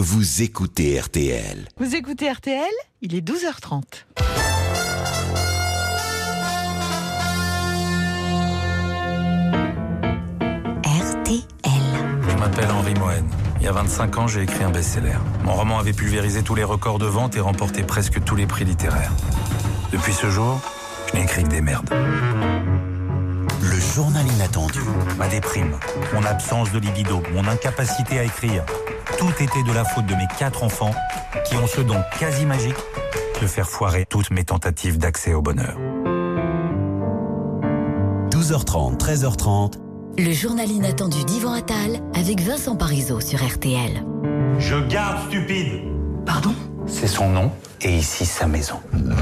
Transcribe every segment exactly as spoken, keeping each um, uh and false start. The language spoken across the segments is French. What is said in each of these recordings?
vous écoutez R T L. Vous écoutez R T L, il est douze heures trente. R T L. Je m'appelle Henri Mohen. Il y a vingt-cinq ans, j'ai écrit un best-seller. Mon roman avait pulvérisé tous les records de vente et remporté presque tous les prix littéraires. Depuis ce jour, je n'ai écrit que des merdes. Le journal inattendu. Ma déprime, mon absence de libido, mon incapacité à écrire, tout était de la faute de mes quatre enfants qui ont ce don quasi magique de faire foirer toutes mes tentatives d'accès au bonheur. douze heures trente, treize heures trente. Le journal inattendu d'Yvan Attal avec Vincent Parisot sur R T L. Je garde stupide. Pardon ? C'est son nom et ici sa maison.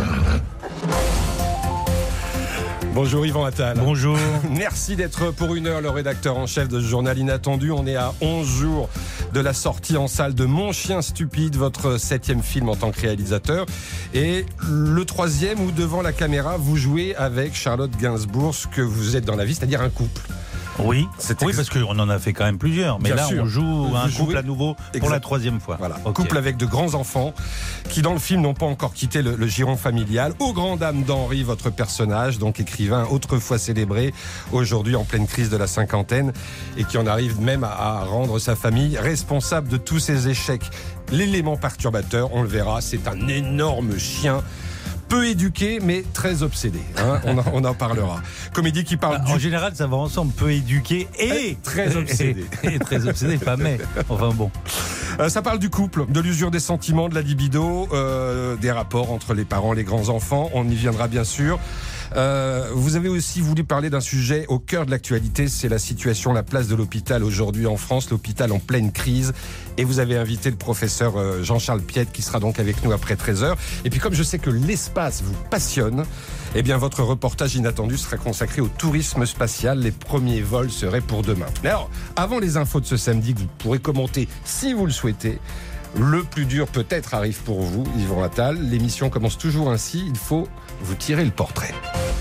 Bonjour Yvan Attal. Bonjour. Merci d'être pour une heure le rédacteur en chef de ce journal inattendu. On est à onze jours de la sortie en salle de Mon chien stupide, votre septième film en tant que réalisateur. Et le troisième où devant la caméra, vous jouez avec Charlotte Gainsbourg, ce que vous êtes dans la vie, c'est-à-dire un couple. Oui, C'était oui ex- parce qu'on en a fait quand même plusieurs. Mais Bien là, sûr. on joue Vous un jouez- couple à nouveau pour Exact. la troisième fois. Voilà, Ok. couple avec de grands enfants qui dans le film n'ont pas encore quitté le, le giron familial, aux grandes dames d'Henri, votre personnage, donc écrivain autrefois célébré, aujourd'hui en pleine crise de la cinquantaine et qui en arrive même à, à rendre sa famille responsable de tous ses échecs. L'élément perturbateur, on le verra, c'est un énorme chien, peu éduqué mais très obsédé, hein, on, en, on en parlera. Comédie qui parle En du... général, ça va ensemble, peu éduqué et Et très obsédé. Et, et très obsédé, pas mais. Enfin bon. Euh, ça parle du couple, de l'usure des sentiments, de la libido, euh, des rapports entre les parents et les grands-enfants. On y viendra bien sûr. Euh, vous avez aussi voulu parler d'un sujet au cœur de l'actualité, c'est la situation, la place de l'hôpital aujourd'hui en France, l'hôpital en pleine crise. Et vous avez invité le professeur euh, Jean-Charles Piette qui sera donc avec nous après treize heures. Et puis comme je sais que l'espace vous passionne, eh bien votre reportage inattendu sera consacré au tourisme spatial. Les premiers vols seraient pour demain. Mais alors, avant les infos de ce samedi que vous pourrez commenter si vous le souhaitez, le plus dur peut-être arrive pour vous, Yvan Attal. L'émission commence toujours ainsi, il faut vous tirer le portrait.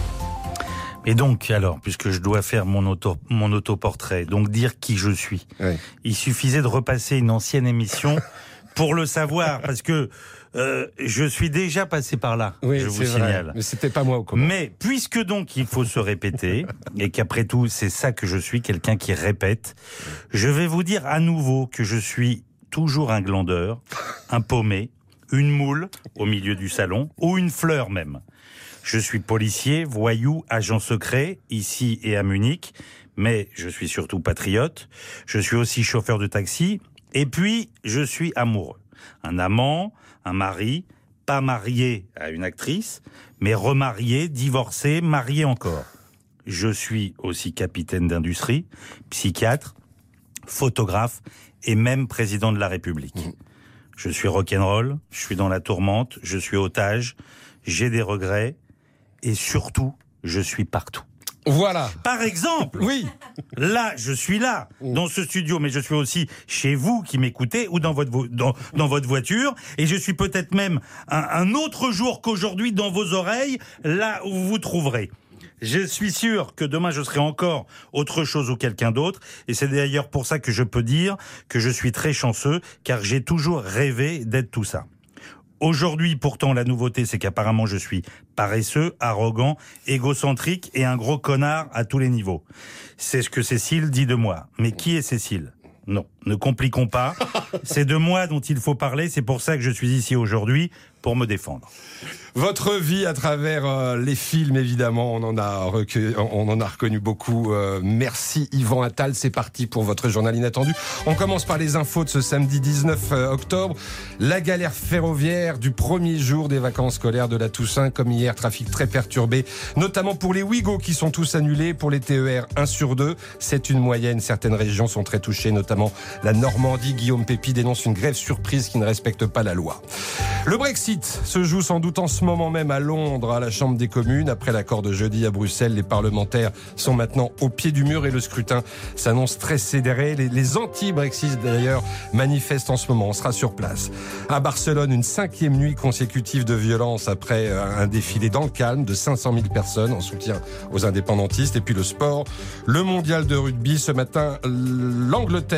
Et donc, alors, puisque je dois faire mon auto, mon autoportrait, donc dire qui je suis, Ouais. il suffisait de repasser une ancienne émission pour le savoir, parce que euh, je suis déjà passé par là, Oui, je vous c'est vrai. signale. Mais c'était pas moi au commandes. Mais puisque donc il faut se répéter, et qu'après tout c'est ça que je suis, quelqu'un qui répète, je vais vous dire à nouveau que je suis toujours un glandeur, un paumé, une moule au milieu du salon, ou une fleur même. Je suis policier, voyou, agent secret, ici et à Munich, mais je suis surtout patriote. Je suis aussi chauffeur de taxi, et puis je suis amoureux. Un amant, un mari, pas marié à une actrice, mais remarié, divorcé, marié encore. Je suis aussi capitaine d'industrie, psychiatre, photographe et même président de la République. Mmh. Je suis rock'n'roll, je suis dans la tourmente, je suis otage, j'ai des regrets et surtout, je suis partout. Voilà. Par exemple, Oui. là, je suis là, dans ce studio, mais je suis aussi chez vous qui m'écoutez ou dans votre, vo- dans, dans votre voiture. Et je suis peut-être même un, un autre jour qu'aujourd'hui dans vos oreilles, là où vous vous trouverez. Je suis sûr que demain je serai encore autre chose ou quelqu'un d'autre. Et c'est d'ailleurs pour ça que je peux dire que je suis très chanceux, car j'ai toujours rêvé d'être tout ça. Aujourd'hui, pourtant, la nouveauté, c'est qu'apparemment, je suis paresseux, arrogant, égocentrique et un gros connard à tous les niveaux. C'est ce que Cécile dit de moi. Mais qui est Cécile ? Non, ne compliquons pas. C'est de moi dont il faut parler. C'est pour ça que je suis ici aujourd'hui, pour me défendre. Votre vie à travers euh, les films, évidemment, on en a, recueilli, on en a reconnu beaucoup. Euh, merci Yvan Attal, c'est parti pour votre journal inattendu. On commence par les infos de ce samedi dix-neuf octobre. La galère ferroviaire du premier jour des vacances scolaires de la Toussaint. Comme hier, trafic très perturbé, notamment pour les Ouigo qui sont tous annulés, pour les T E R un sur deux. C'est une moyenne, certaines régions sont très touchées, notamment la Normandie. Guillaume Pépi dénonce une grève surprise qui ne respecte pas la loi. Le Brexit se joue sans doute en ce moment même à Londres, à la Chambre des communes. Après l'accord de jeudi à Bruxelles, les parlementaires sont maintenant au pied du mur et le scrutin s'annonce très serré. Les, les anti-Brexit d'ailleurs manifestent en ce moment. On sera sur place. À Barcelone, une cinquième nuit consécutive de violence après un défilé dans le calme de cinq cent mille personnes en soutien aux indépendantistes. Et puis le sport, le mondial de rugby. Ce matin, l'Angleterre a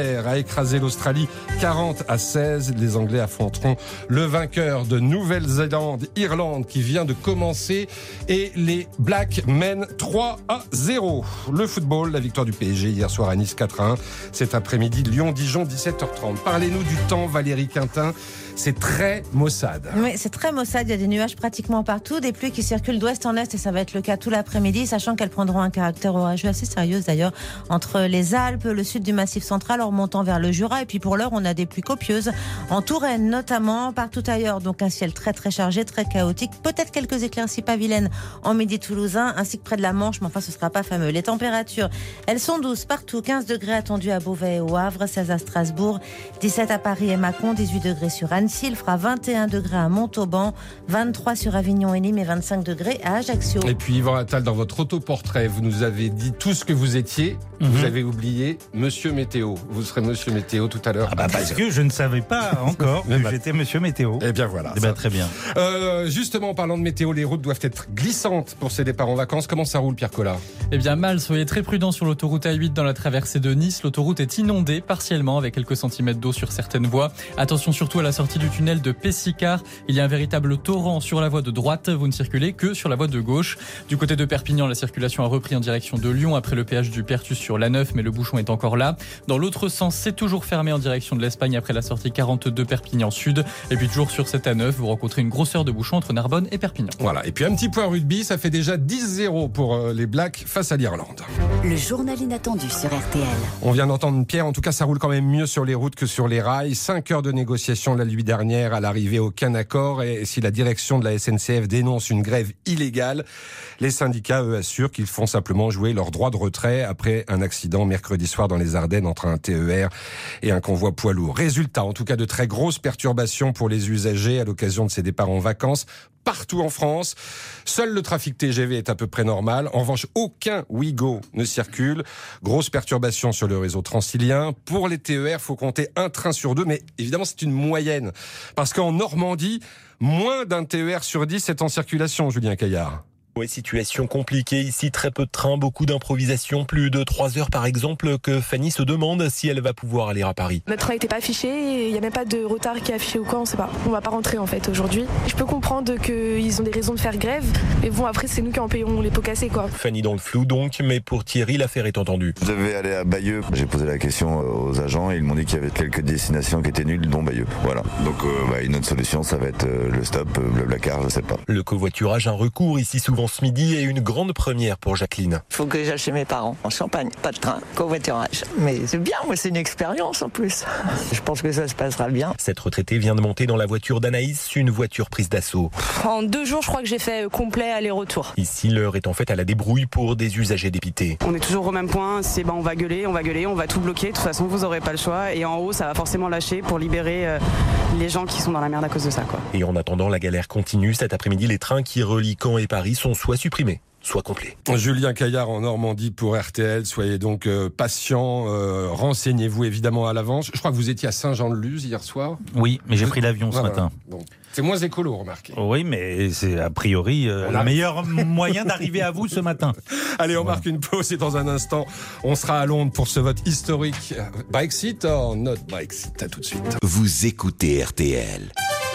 écrasé l'Australie quarante à seize. Les Anglais affronteront le vainqueur de Nouvelle-Zélande, Irlande, qui vient de commencer. Et les Blacks mènent trois à zéro. Le football, la victoire du P S G hier soir à Nice quatre à un. Cet après-midi, Lyon-Dijon, dix-sept heures trente. Parlez-nous du temps, Valérie Quintin. C'est très maussade. Oui, c'est très maussade. Il y a des nuages pratiquement partout, des pluies qui circulent d'ouest en est et ça va être le cas tout l'après-midi, sachant qu'elles prendront un caractère orageux assez sérieux d'ailleurs entre les Alpes, le sud du Massif central en remontant vers le Jura. Et puis pour l'heure, on a des pluies copieuses en Touraine notamment, partout ailleurs. Donc un ciel très très chargé, très chaotique. Peut-être quelques éclaircies pavilaines en midi toulousain ainsi que près de la Manche, mais enfin ce ne sera pas fameux. Les températures, elles sont douces partout. quinze degrés attendus à Beauvais et au Havre, seize à Strasbourg, dix-sept à Paris et Mâcon, dix-huit degrés sur Annecy. Il fera vingt et un degrés à Montauban, vingt-trois sur Avignon et Nîmes et vingt-cinq degrés à Ajaccio. Et puis Yvan Attal, dans votre autoportrait, vous nous avez dit tout ce que vous étiez. Mm-hmm. Vous avez oublié Monsieur Météo. Vous serez Monsieur Météo tout à l'heure. Ah bah parce que je ne savais pas encore que bah, j'étais Monsieur Météo. Eh bien voilà. Eh bien, très bien. Euh, justement, en parlant de météo, les routes doivent être glissantes pour ces départs en vacances. Comment ça roule, Pierre Collat ? Eh bien mal, soyez très prudents sur l'autoroute A huit dans la traversée de Nice. L'autoroute est inondée partiellement avec quelques centimètres d'eau sur certaines voies. Attention surtout à la sortie du tunnel de Pessicard. Il y a un véritable torrent sur la voie de droite. Vous ne circulez que sur la voie de gauche. Du côté de Perpignan, la circulation a repris en direction de Lyon après le péage du Pertus sur l'A neuf, mais le bouchon est encore là. Dans l'autre sens, c'est toujours fermé en direction de l'Espagne après la sortie quarante-deux Perpignan Sud. Et puis toujours sur cette A neuf, vous rencontrez une grosseur de bouchon entre Narbonne et Perpignan. Voilà. Et puis un petit point rugby, ça fait déjà dix zéro pour les Blacks face à l'Irlande. Le journal inattendu sur R T L. On vient d'entendre Pierre, en tout cas ça roule quand même mieux sur les routes que sur les rails. Cinq heures de négociation la nuit dernière, à l'arrivée aucun accord. Et si la direction de la S N C F dénonce une grève illégale, les syndicats, eux, assurent qu'ils font simplement jouer leur droit de retrait après un accident mercredi soir dans les Ardennes entre un T E R et un convoi poids lourd. Résultat, en tout cas, de très grosses perturbations pour les usagers à l'occasion de ces départs en vacances. Partout en France, seul le trafic T G V est à peu près normal. En revanche, aucun Ouigo ne circule. Grosse perturbation sur le réseau transilien. Pour les T E R, faut compter un train sur deux, mais évidemment c'est une moyenne. Parce qu'en Normandie, moins d'un T E R sur dix est en circulation, Julien Caillard. Oui, situation compliquée ici, très peu de trains, beaucoup d'improvisation, plus de trois heures par exemple, que Fanny se demande si elle va pouvoir aller à Paris. Notre train n'était pas affiché, il n'y a même pas de retard qui est affiché ou quoi, on sait pas. On va pas rentrer en fait aujourd'hui. Je peux comprendre qu'ils ont des raisons de faire grève, mais bon après c'est nous qui en payons les pots cassés quoi. Fanny dans le flou donc, mais pour Thierry l'affaire est entendue. Je devais aller à Bayeux, j'ai posé la question aux agents et ils m'ont dit qu'il y avait quelques destinations qui étaient nulles, dont Bayeux. Voilà, donc euh, bah, une autre solution ça va être euh, le stop, euh, Blablacar, je sais pas. Le covoiturage, un recours ici souvent ce midi et une grande première pour Jacqueline. Il faut que j'aille chez mes parents, en Champagne, pas de train, covoiturage. Mais c'est bien, moi c'est une expérience en plus. Je pense que ça se passera bien. Cette retraitée vient de monter dans la voiture d'Anaïs, une voiture prise d'assaut. En deux jours, je crois que j'ai fait complet aller-retour. Ici, l'heure est en fait à la débrouille pour des usagers dépités. On est toujours au même point, c'est ben on va gueuler, on va gueuler, on va tout bloquer. De toute façon, vous n'aurez pas le choix. Et en haut, ça va forcément lâcher pour libérer euh, les gens qui sont dans la merde à cause de ça, quoi. Et en attendant, la galère continue. Cet après-midi, les trains qui relient Caen et Paris sont soit supprimés, soit complet. Julien Caillard en Normandie pour R T L. Soyez donc euh, patient, euh, renseignez-vous évidemment à l'avance. Je crois que vous étiez à Saint-Jean-de-Luz hier soir. Oui, mais j'ai pris l'avion ce voilà. matin. Bon. C'est moins écolo, remarquez. Oui, mais c'est a priori euh, le meilleur moyen d'arriver à vous ce matin. Allez, on voilà. marque une pause et dans un instant, on sera à Londres pour ce vote historique. Brexit or not Brexit? À tout de suite. Vous écoutez R T L.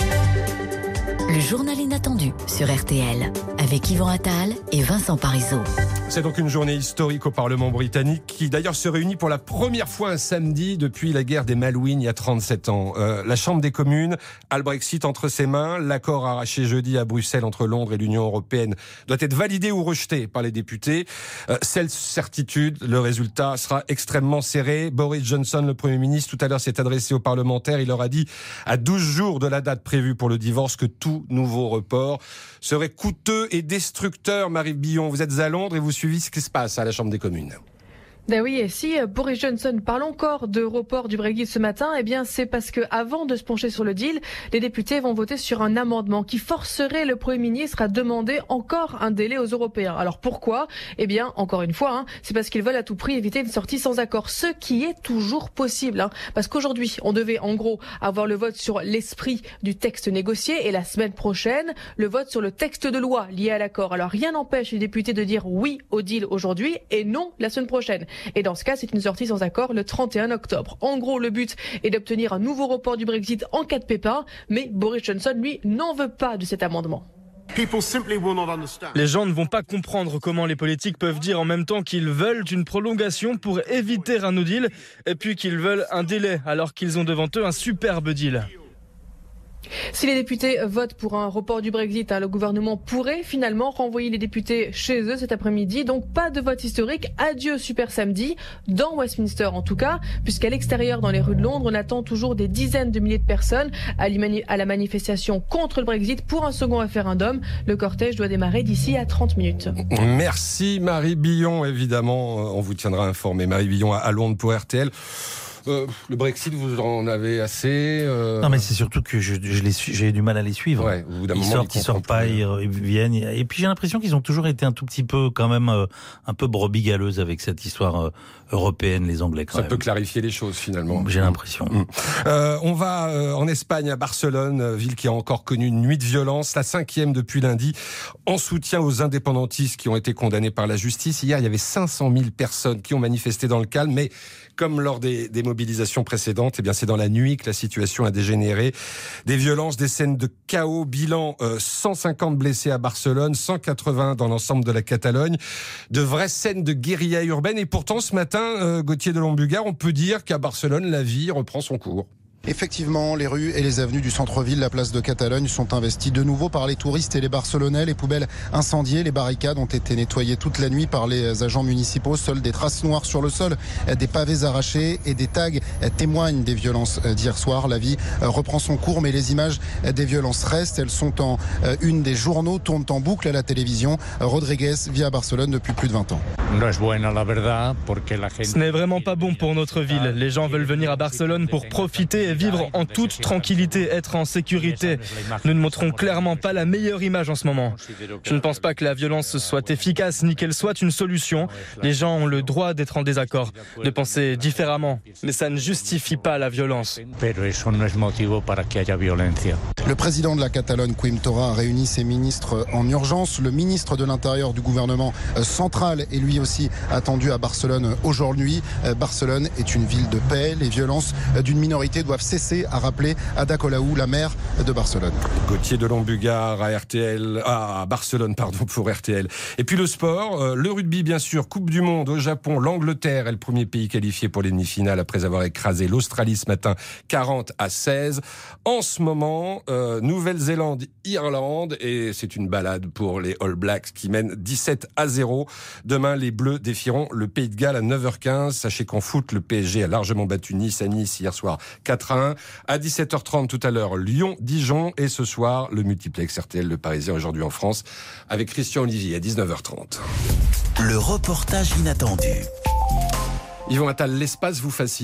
Le journal inattendu sur R T L avec Yvan Attal et Vincent Parisot. C'est donc une journée historique au Parlement britannique qui d'ailleurs se réunit pour la première fois un samedi depuis la guerre des Malouines il y a trente-sept ans. Euh, la Chambre des communes a le Brexit entre ses mains. L'accord arraché jeudi à Bruxelles entre Londres et l'Union européenne doit être validé ou rejeté par les députés. Euh, seule certitude, le résultat sera extrêmement serré. Boris Johnson, le Premier ministre, tout à l'heure s'est adressé aux parlementaires. Il leur a dit à douze jours de la date prévue pour le divorce que tout nouveau report serait coûteux et destructeur. Marie Billon, vous êtes à Londres et vous suivez ce qui se passe à la Chambre des communes. Ben oui, et si Boris Johnson parle encore de report du Brexit ce matin, eh bien c'est parce que avant de se pencher sur le deal, les députés vont voter sur un amendement qui forcerait le Premier ministre à demander encore un délai aux Européens. Alors pourquoi ? Eh bien, encore une fois, hein, c'est parce qu'ils veulent à tout prix éviter une sortie sans accord, ce qui est toujours possible. Hein, parce qu'aujourd'hui, on devait en gros avoir le vote sur l'esprit du texte négocié et la semaine prochaine, le vote sur le texte de loi lié à l'accord. Alors rien n'empêche les députés de dire oui au deal aujourd'hui et non la semaine prochaine. Et dans ce cas, c'est une sortie sans accord le trente et un octobre. En gros, le but est d'obtenir un nouveau report du Brexit en cas de pépin, mais Boris Johnson, lui, n'en veut pas de cet amendement. Les gens ne vont pas comprendre comment les politiques peuvent dire en même temps qu'ils veulent une prolongation pour éviter un no deal et puis qu'ils veulent un délai alors qu'ils ont devant eux un superbe deal. Si les députés votent pour un report du Brexit, hein, le gouvernement pourrait finalement renvoyer les députés chez eux cet après-midi. Donc pas de vote historique. Adieu Super Samedi, dans Westminster en tout cas, puisqu'à l'extérieur, dans les rues de Londres, on attend toujours des dizaines de milliers de personnes à la manifestation contre le Brexit pour un second référendum. Le cortège doit démarrer d'ici à trente minutes. Merci Marie Billon, évidemment, on vous tiendra informé. Marie Billon à Londres pour R T L. Euh, le Brexit, vous en avez assez euh... Non, mais c'est surtout que je, je les suis, j'ai du mal à les suivre. Ouais, au bout d'un ils moment, sortent, ils sortent pas, ils, ils viennent. Et puis j'ai l'impression qu'ils ont toujours été un tout petit peu, quand même, euh, un peu brebis galeuse avec cette histoire euh, européenne, les Anglais. Quand Ça même. peut clarifier les choses finalement. J'ai l'impression. Mmh. Euh, on va euh, en Espagne, à Barcelone, ville qui a encore connu une nuit de violence, la cinquième depuis lundi, en soutien aux indépendantistes qui ont été condamnés par la justice. Hier, il y avait cinq cent mille personnes qui ont manifesté dans le calme, mais comme lors des, des mobilisations précédentes, eh bien c'est dans la nuit que la situation a dégénéré. Des violences, des scènes de chaos, bilan euh, cent cinquante blessés à Barcelone, cent quatre-vingts dans l'ensemble de la Catalogne. De vraies scènes de guérilla urbaine. Et pourtant, ce matin, euh, Gauthier de Lombugard, on peut dire qu'à Barcelone, la vie reprend son cours. Effectivement, les rues et les avenues du centre-ville, la place de Catalogne, sont investies de nouveau par les touristes et les Barcelonais. Les poubelles incendiées, les barricades ont été nettoyées toute la nuit par les agents municipaux. Seules des traces noires sur le sol, des pavés arrachés et des tags témoignent des violences d'hier soir. La vie reprend son cours, mais les images des violences restent. Elles sont en une des journaux, tournent en boucle à la télévision. Rodriguez vit à Barcelone depuis plus de vingt ans. Ce n'est vraiment pas bon pour notre ville. Les gens veulent venir à Barcelone pour profiter et vivre en toute tranquillité, être en sécurité. Nous ne montrons clairement pas la meilleure image en ce moment. Je ne pense pas que la violence soit efficace ni qu'elle soit une solution. Les gens ont le droit d'être en désaccord, de penser différemment, mais ça ne justifie pas la violence. Le président de la Catalogne, Quim Torra, a réuni ses ministres en urgence. Le ministre de l'Intérieur du gouvernement central est lui aussi attendu à Barcelone aujourd'hui. Barcelone est une ville de paix. Les violences d'une minorité doivent cesser, a rappelé Ada Colau, la maire de Barcelone. Gauthier de Lombugard à R T L, à Barcelone, pardon, pour R T L. Et puis le sport, euh, le rugby bien sûr, Coupe du Monde au Japon, l'Angleterre est le premier pays qualifié pour les demi-finales après avoir écrasé l'Australie ce matin, quarante à seize. En ce moment, euh, Nouvelle-Zélande, Irlande, et c'est une balade pour les All Blacks qui mènent dix-sept à zéro. Demain, les Bleus défieront le Pays de Galles à neuf heures quinze. Sachez qu'en foot, le P S G a largement battu Nice à Nice hier soir quatre à un. À dix-sept heures trente tout à l'heure, Lyon-Dijon. Et ce soir, le multiplex R T L, le Parisien aujourd'hui en France, avec Christian Olivier à dix-neuf heures trente. Le reportage inattendu. Yvon Attal, l'espace vous fascine ?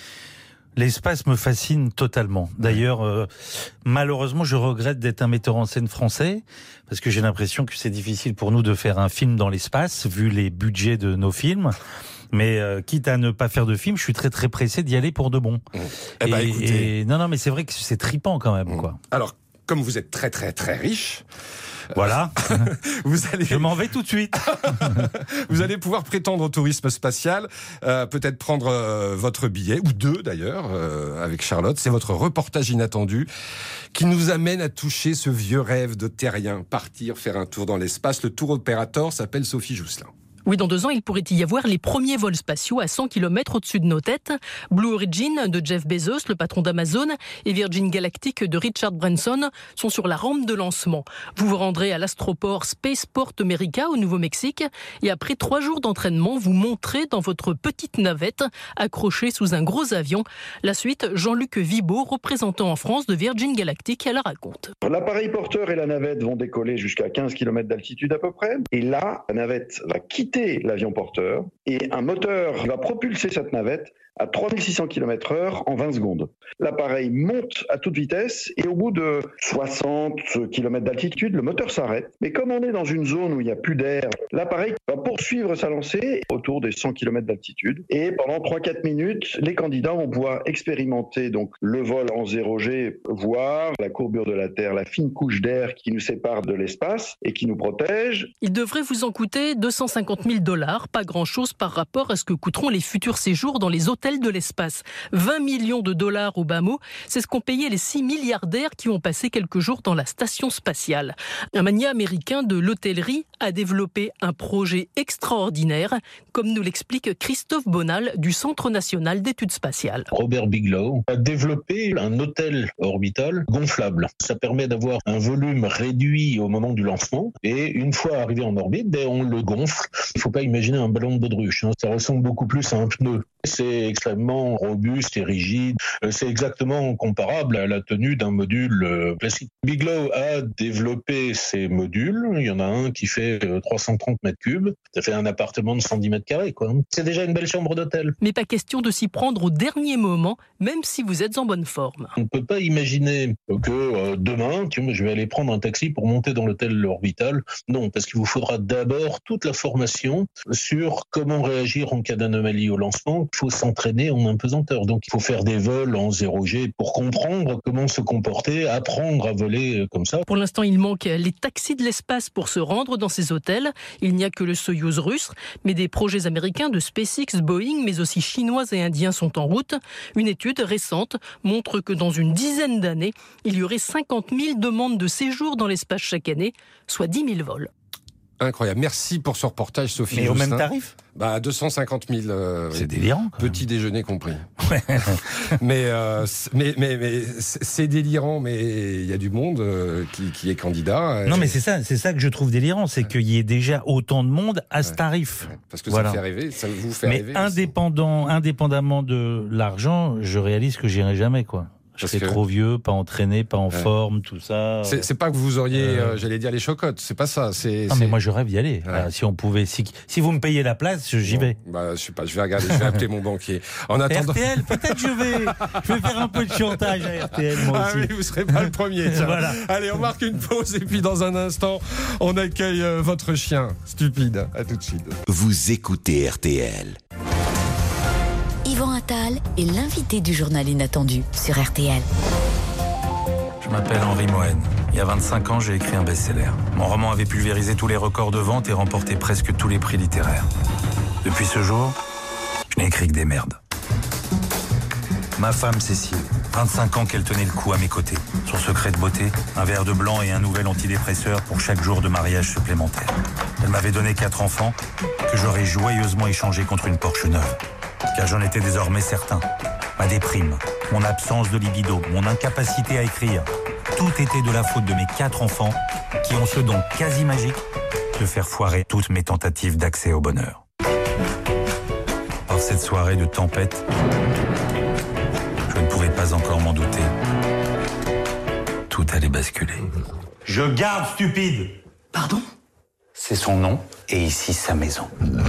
L'espace me fascine totalement. D'ailleurs, euh, malheureusement, je regrette d'être un metteur en scène français, parce que j'ai l'impression que c'est difficile pour nous de faire un film dans l'espace, vu les budgets de nos films. Mais euh, quitte à ne pas faire de film, je suis très très pressé d'y aller pour de bon. Mmh. Eh ben, et, écoutez... et non, non, mais c'est vrai que c'est tripant quand même, mmh. quoi. Alors, comme vous êtes très très très riche... Voilà. Vous allez... Je m'en vais tout de suite. Vous allez pouvoir prétendre au tourisme spatial, euh, peut-être prendre euh, votre billet, ou deux d'ailleurs, euh, avec Charlotte. C'est votre reportage inattendu qui nous amène à toucher ce vieux rêve de terrien, partir faire un tour dans l'espace. Le tour opérateur s'appelle Sophie Jousselin. Oui, dans deux ans, il pourrait y avoir les premiers vols spatiaux à cent kilomètres au-dessus de nos têtes. Blue Origin de Jeff Bezos, le patron d'Amazon, et Virgin Galactic de Richard Branson sont sur la rampe de lancement. Vous vous rendrez à l'astroport Spaceport America au Nouveau-Mexique et après trois jours d'entraînement, vous monterez dans votre petite navette accrochée sous un gros avion. La suite, Jean-Luc Vibaud, représentant en France de Virgin Galactic, la raconte. L'appareil porteur et la navette vont décoller jusqu'à quinze kilomètres d'altitude à peu près. Et là, la navette va quitter l'avion porteur et un moteur va propulser cette navette à trois mille six cents kilomètres heure en vingt secondes. L'appareil monte à toute vitesse et au bout de soixante kilomètres d'altitude, le moteur s'arrête. Mais comme on est dans une zone où il n'y a plus d'air, l'appareil va poursuivre sa lancée autour des cent kilomètres d'altitude. Et pendant trois à quatre minutes, les candidats vont pouvoir expérimenter donc le vol en zéro G, voir la courbure de la Terre, la fine couche d'air qui nous sépare de l'espace et qui nous protège. Il devrait vous en coûter deux cent cinquante cinquante mille dollars, pas grand-chose par rapport à ce que coûteront les futurs séjours dans les hôtels de l'espace. vingt millions de dollars au bas mot, c'est ce qu'ont payé les six milliardaires qui ont passé quelques jours dans la station spatiale. Un mania américain de l'hôtellerie a développé un projet extraordinaire, comme nous l'explique Christophe Bonal du Centre national d'études spatiales. Robert Bigelow a développé un hôtel orbital gonflable. Ça permet d'avoir un volume réduit au moment du lancement et une fois arrivé en orbite, ben on le gonfle. Il ne faut pas imaginer un ballon de baudruche, hein. Ça ressemble beaucoup plus à un pneu. C'est extrêmement robuste et rigide. C'est exactement comparable à la tenue d'un module classique. Bigelow a développé ces modules. Il y en a un qui fait trois cent trente mètres cubes. Ça fait un appartement de cent dix mètres carrés, quoi. C'est déjà une belle chambre d'hôtel. Mais pas question de s'y prendre au dernier moment, même si vous êtes en bonne forme. On ne peut pas imaginer que euh, demain, je vais aller prendre un taxi pour monter dans l'hôtel orbital. Non, parce qu'il vous faudra d'abord toute la formation sur comment réagir en cas d'anomalie au lancement. Il faut s'entraîner en impesanteur. Donc, il faut faire des vols en zéro G pour comprendre comment se comporter, apprendre à voler comme ça. Pour l'instant, il manque les taxis de l'espace pour se rendre dans ces hôtels. Il n'y a que le Soyouz russe, mais des projets américains de SpaceX, Boeing, mais aussi chinois et indiens sont en route. Une étude récente montre que dans une dizaine d'années, il y aurait cinquante mille demandes de séjour dans l'espace chaque année, soit dix mille vols. Incroyable. Merci pour ce reportage, Sophie. Mais Joustin. au même tarif ? Bah, deux cent cinquante mille. Euh, c'est délirant. Petit déjeuner compris. mais, euh, mais, mais, mais c'est délirant, mais il y a du monde euh, qui, qui est candidat. Non, mais c'est ça, c'est ça que je trouve délirant, c'est ouais. qu'il y ait déjà autant de monde à ce ouais. tarif. Ouais. Parce que voilà. ça fait rêver, ça vous fait mais rêver. Mais indépendant, indépendamment de l'argent, je réalise que j'irai jamais, quoi. Je serais trop vieux, pas entraîné, pas en ouais. forme, tout ça. C'est, c'est pas que vous auriez, euh... Euh, j'allais dire, les chocottes, c'est pas ça. C'est, non, c'est... mais moi je rêve d'y aller. Ouais. Alors, si on pouvait, si, si vous me payez la place, j'y bon, vais. Bah, je sais pas, je vais regarder, je vais appeler mon banquier. En attendant... R T L, peut-être je vais, je vais faire un peu de chantage à R T L, moi aussi. Ah oui, vous serez pas le premier, tiens. Voilà. Allez, on marque une pause et puis dans un instant, on accueille euh, votre chien, Stupide. À tout de suite. Vous écoutez R T L. Yvan Attal est l'invité du journal Inattendu sur R T L. Je m'appelle Henri Mohen. Il y a vingt-cinq ans, j'ai écrit un best-seller. Mon roman avait pulvérisé tous les records de vente et remporté presque tous les prix littéraires. Depuis ce jour, je n'ai écrit que des merdes. Ma femme Cécile, vingt-cinq ans qu'elle tenait le coup à mes côtés. Son secret de beauté, un verre de blanc et un nouvel antidépresseur pour chaque jour de mariage supplémentaire. Elle m'avait donné quatre enfants que j'aurais joyeusement échangés contre une Porsche neuve. Car j'en étais désormais certain. Ma déprime, mon absence de libido, mon incapacité à écrire, tout était de la faute de mes quatre enfants qui ont ce don quasi magique de faire foirer toutes mes tentatives d'accès au bonheur. Par cette soirée de tempête, je ne pouvais pas encore m'en douter. Tout allait basculer. Je garde Stupide. Pardon ? C'est son nom et ici sa maison.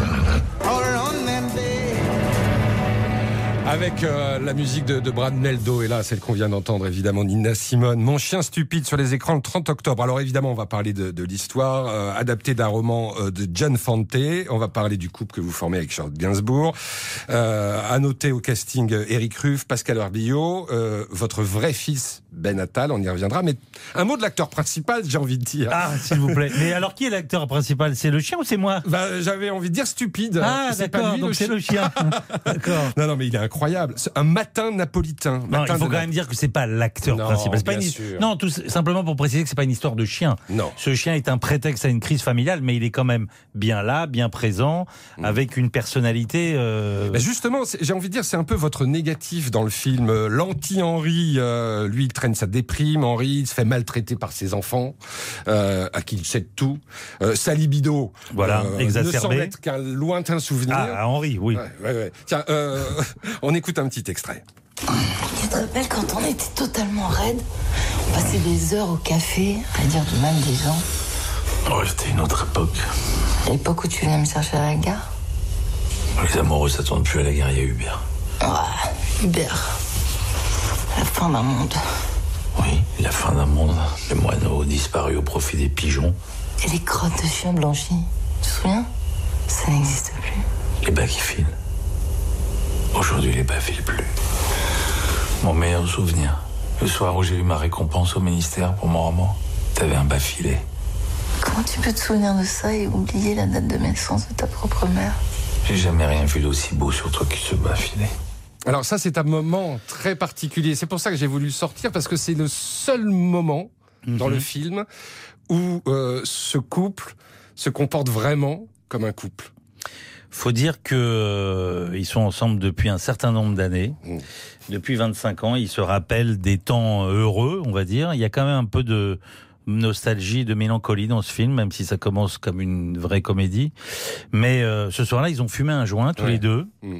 Avec euh, la musique de, de Brad Meldo et là, celle qu'on vient d'entendre, évidemment, Nina Simone. Mon chien stupide sur les écrans le trente octobre. Alors évidemment, on va parler de, de l'histoire, euh, adaptée d'un roman euh, de John Fante. On va parler du couple que vous formez avec Charles Gainsbourg. Euh, à noter au casting Eric Ruff, Pascal Herbillot, euh, votre vrai fils Ben Attal, on y reviendra. Mais un mot de l'acteur principal, j'ai envie de dire. Ah, s'il vous plaît. Mais alors, qui est l'acteur principal ? C'est le chien ou c'est moi ? Bah, j'avais envie de dire stupide. Ah, c'est d'accord, pas lui, donc le c'est chien. le chien. D'accord. Non, non, mais il est incroyable. C'est un matin napolitain. Non, matin il faut quand la... même dire que c'est pas l'acteur non, principal. C'est pas une... sûr. Non, tout simplement pour préciser que c'est pas une histoire de chien. Non. Ce chien est un prétexte à une crise familiale, mais il est quand même bien là, bien présent, mmh. avec une personnalité. Euh... Bah justement, j'ai envie de dire, c'est un peu votre négatif dans le film. L'anti-Henri, euh, lui, il traîne sa déprime. Henri, il se fait maltraiter par ses enfants, euh, à qui il cède tout. Euh, sa libido, voilà, euh, exacerbé. Ne semble être qu'un lointain souvenir. Ah, Henri, oui. Ouais, ouais, ouais. Tiens, euh, on écoute un petit extrait. Tu te rappelles quand on était totalement raide, on passait des heures au café à dire du mal des gens. Oh, c'était une autre époque. L'époque où tu venais me chercher à la gare. Les amoureux s'attendent plus à la gare, il y a Hubert. Ouais, Hubert. La fin d'un monde. Oui, la fin d'un monde. Les moineaux disparus au profit des pigeons. Et les crottes de chiens blanchis. Tu te souviens ? Ça n'existe plus. Les bas qui filent. Aujourd'hui, les bas filent plus. Mon meilleur souvenir, le soir où j'ai eu ma récompense au ministère pour mon roman, t'avais un bas filé. Comment tu peux te souvenir de ça et oublier la date de naissance de ta propre mère? J'ai jamais rien vu d'aussi beau sur toi qui se bat filé. Alors ça, c'est un moment très particulier. C'est pour ça que j'ai voulu le sortir, parce que c'est le seul moment mmh. dans le film où euh, ce couple se comporte vraiment comme un couple. Faut dire que euh, ils sont ensemble depuis un certain nombre d'années. Mmh. Depuis vingt-cinq ans, ils se rappellent des temps heureux, on va dire. Il y a quand même un peu de nostalgie, de mélancolie dans ce film, même si ça commence comme une vraie comédie. Mais euh, ce soir-là, ils ont fumé un joint tous ouais. les deux. Mmh.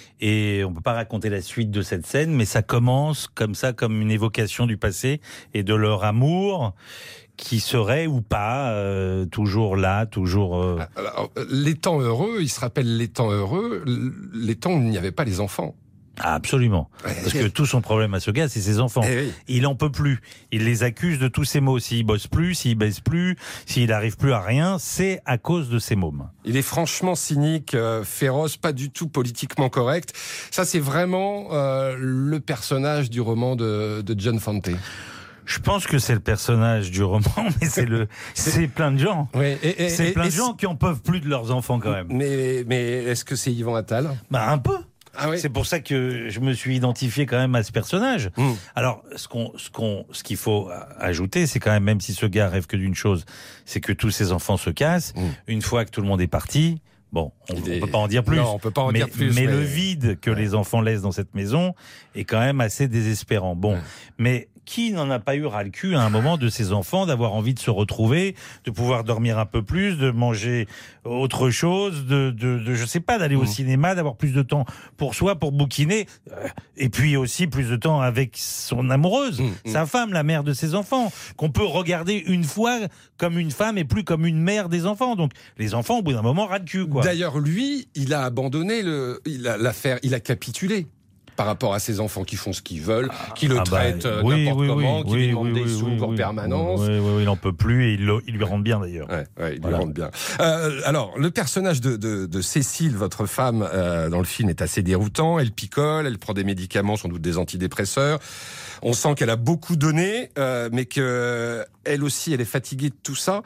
Et on peut pas raconter la suite de cette scène, mais ça commence comme ça, comme une évocation du passé et de leur amour, qui serait ou pas euh, toujours là, toujours... Euh... Alors, les temps heureux, ils se rappellent les temps heureux, les temps où il n'y avait pas les enfants. Ah, absolument. Parce que tout son problème à ce gars, c'est ses enfants. Eh oui. Il en peut plus. Il les accuse de tous ces maux. S'il bosse plus, s'il baisse plus, s'il n'arrive plus à rien, c'est à cause de ces mômes. Il est franchement cynique, euh, féroce, pas du tout politiquement correct. Ça, c'est vraiment euh, le personnage du roman de, de John Fante. Je pense que c'est le personnage du roman, mais c'est le, c'est plein de gens. Oui, et, et, c'est et, plein et, de gens qui en peuvent plus de leurs enfants quand même. Mais, mais est-ce que c'est Yvan Attal ? Bah un peu. Ah oui. C'est pour ça que je me suis identifié quand même à ce personnage. Mmh. Alors, ce qu'on, ce qu'on, ce qu'il faut ajouter, c'est quand même, même si ce gars rêve que d'une chose, c'est que tous ses enfants se cassent. Mmh. Une fois que tout le monde est parti, bon, on, on peut pas en dire plus. Non, on peut pas en mais, dire plus. Mais, mais le vide que ouais. les enfants laissent dans cette maison est quand même assez désespérant. Bon, ouais. mais qui n'en a pas eu ras le cul à un moment de ses enfants, d'avoir envie de se retrouver, de pouvoir dormir un peu plus, de manger autre chose, de, de, de je sais pas, d'aller mmh. au cinéma, d'avoir plus de temps pour soi, pour bouquiner, euh, et puis aussi plus de temps avec son amoureuse, mmh. sa femme, la mère de ses enfants, qu'on peut regarder une fois comme une femme et plus comme une mère des enfants. Donc les enfants, au bout d'un moment, ras le cul, quoi. D'ailleurs, lui, il a abandonné le, il a l'affaire, il a capitulé. Par rapport à ses enfants qui font ce qu'ils veulent, qui le ah traitent bah, oui, n'importe oui, comment, oui, qui oui, lui demandent oui, des sous oui, pour oui, permanence. Oui, oui, oui, il n'en peut plus et il, le, il lui rend bien d'ailleurs. Ouais, ouais, il voilà. lui rend bien. Euh, alors, le personnage de, de, de Cécile, votre femme, euh, dans le film est assez déroutant. Elle picole, elle prend des médicaments, sans doute des antidépresseurs. On sent qu'elle a beaucoup donné, euh, mais que elle aussi, elle est fatiguée de tout ça.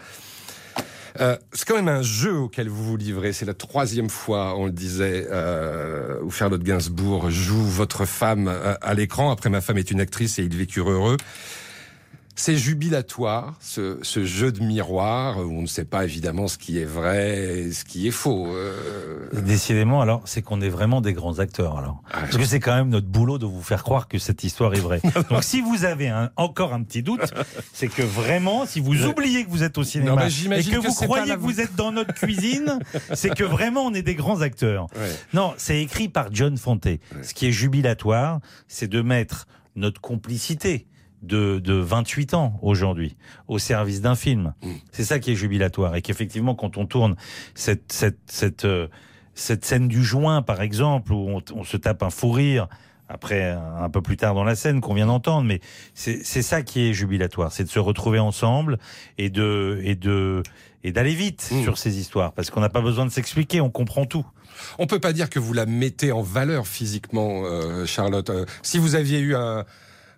Euh, c'est quand même un jeu auquel vous vous livrez. C'est la troisième fois, on le disait, euh, où Charlotte Gainsbourg joue votre femme à, à l'écran. Après, ma femme est une actrice et ils vécurent heureux. C'est jubilatoire, ce, ce jeu de miroir, où on ne sait pas évidemment ce qui est vrai et ce qui est faux. Euh... Décidément, alors, c'est qu'on est vraiment des grands acteurs, alors. Ah, Parce que c'est quand même notre boulot de vous faire croire que cette histoire est vraie. Donc, si vous avez un, encore un petit doute, c'est que vraiment, si vous oubliez que vous êtes au cinéma, non, et que, que vous croyez la... que vous êtes dans notre cuisine, c'est que vraiment, on est des grands acteurs. Ouais. Non, c'est écrit par John Fante. Ouais. Ce qui est jubilatoire, c'est de mettre notre complicité de, de vingt-huit ans aujourd'hui au service d'un film. Mmh. C'est ça qui est jubilatoire. Et qu'effectivement, quand on tourne cette, cette, cette, euh, cette scène du joint, par exemple, où on, on se tape un fou rire, après, un, un peu plus tard dans la scène qu'on vient d'entendre, mais c'est, c'est ça qui est jubilatoire. C'est de se retrouver ensemble et de, et de, et d'aller vite mmh. sur ces histoires. Parce qu'on n'a pas besoin de s'expliquer, on comprend tout. On peut pas dire que vous la mettez en valeur physiquement, euh, Charlotte. Euh, si vous aviez eu un,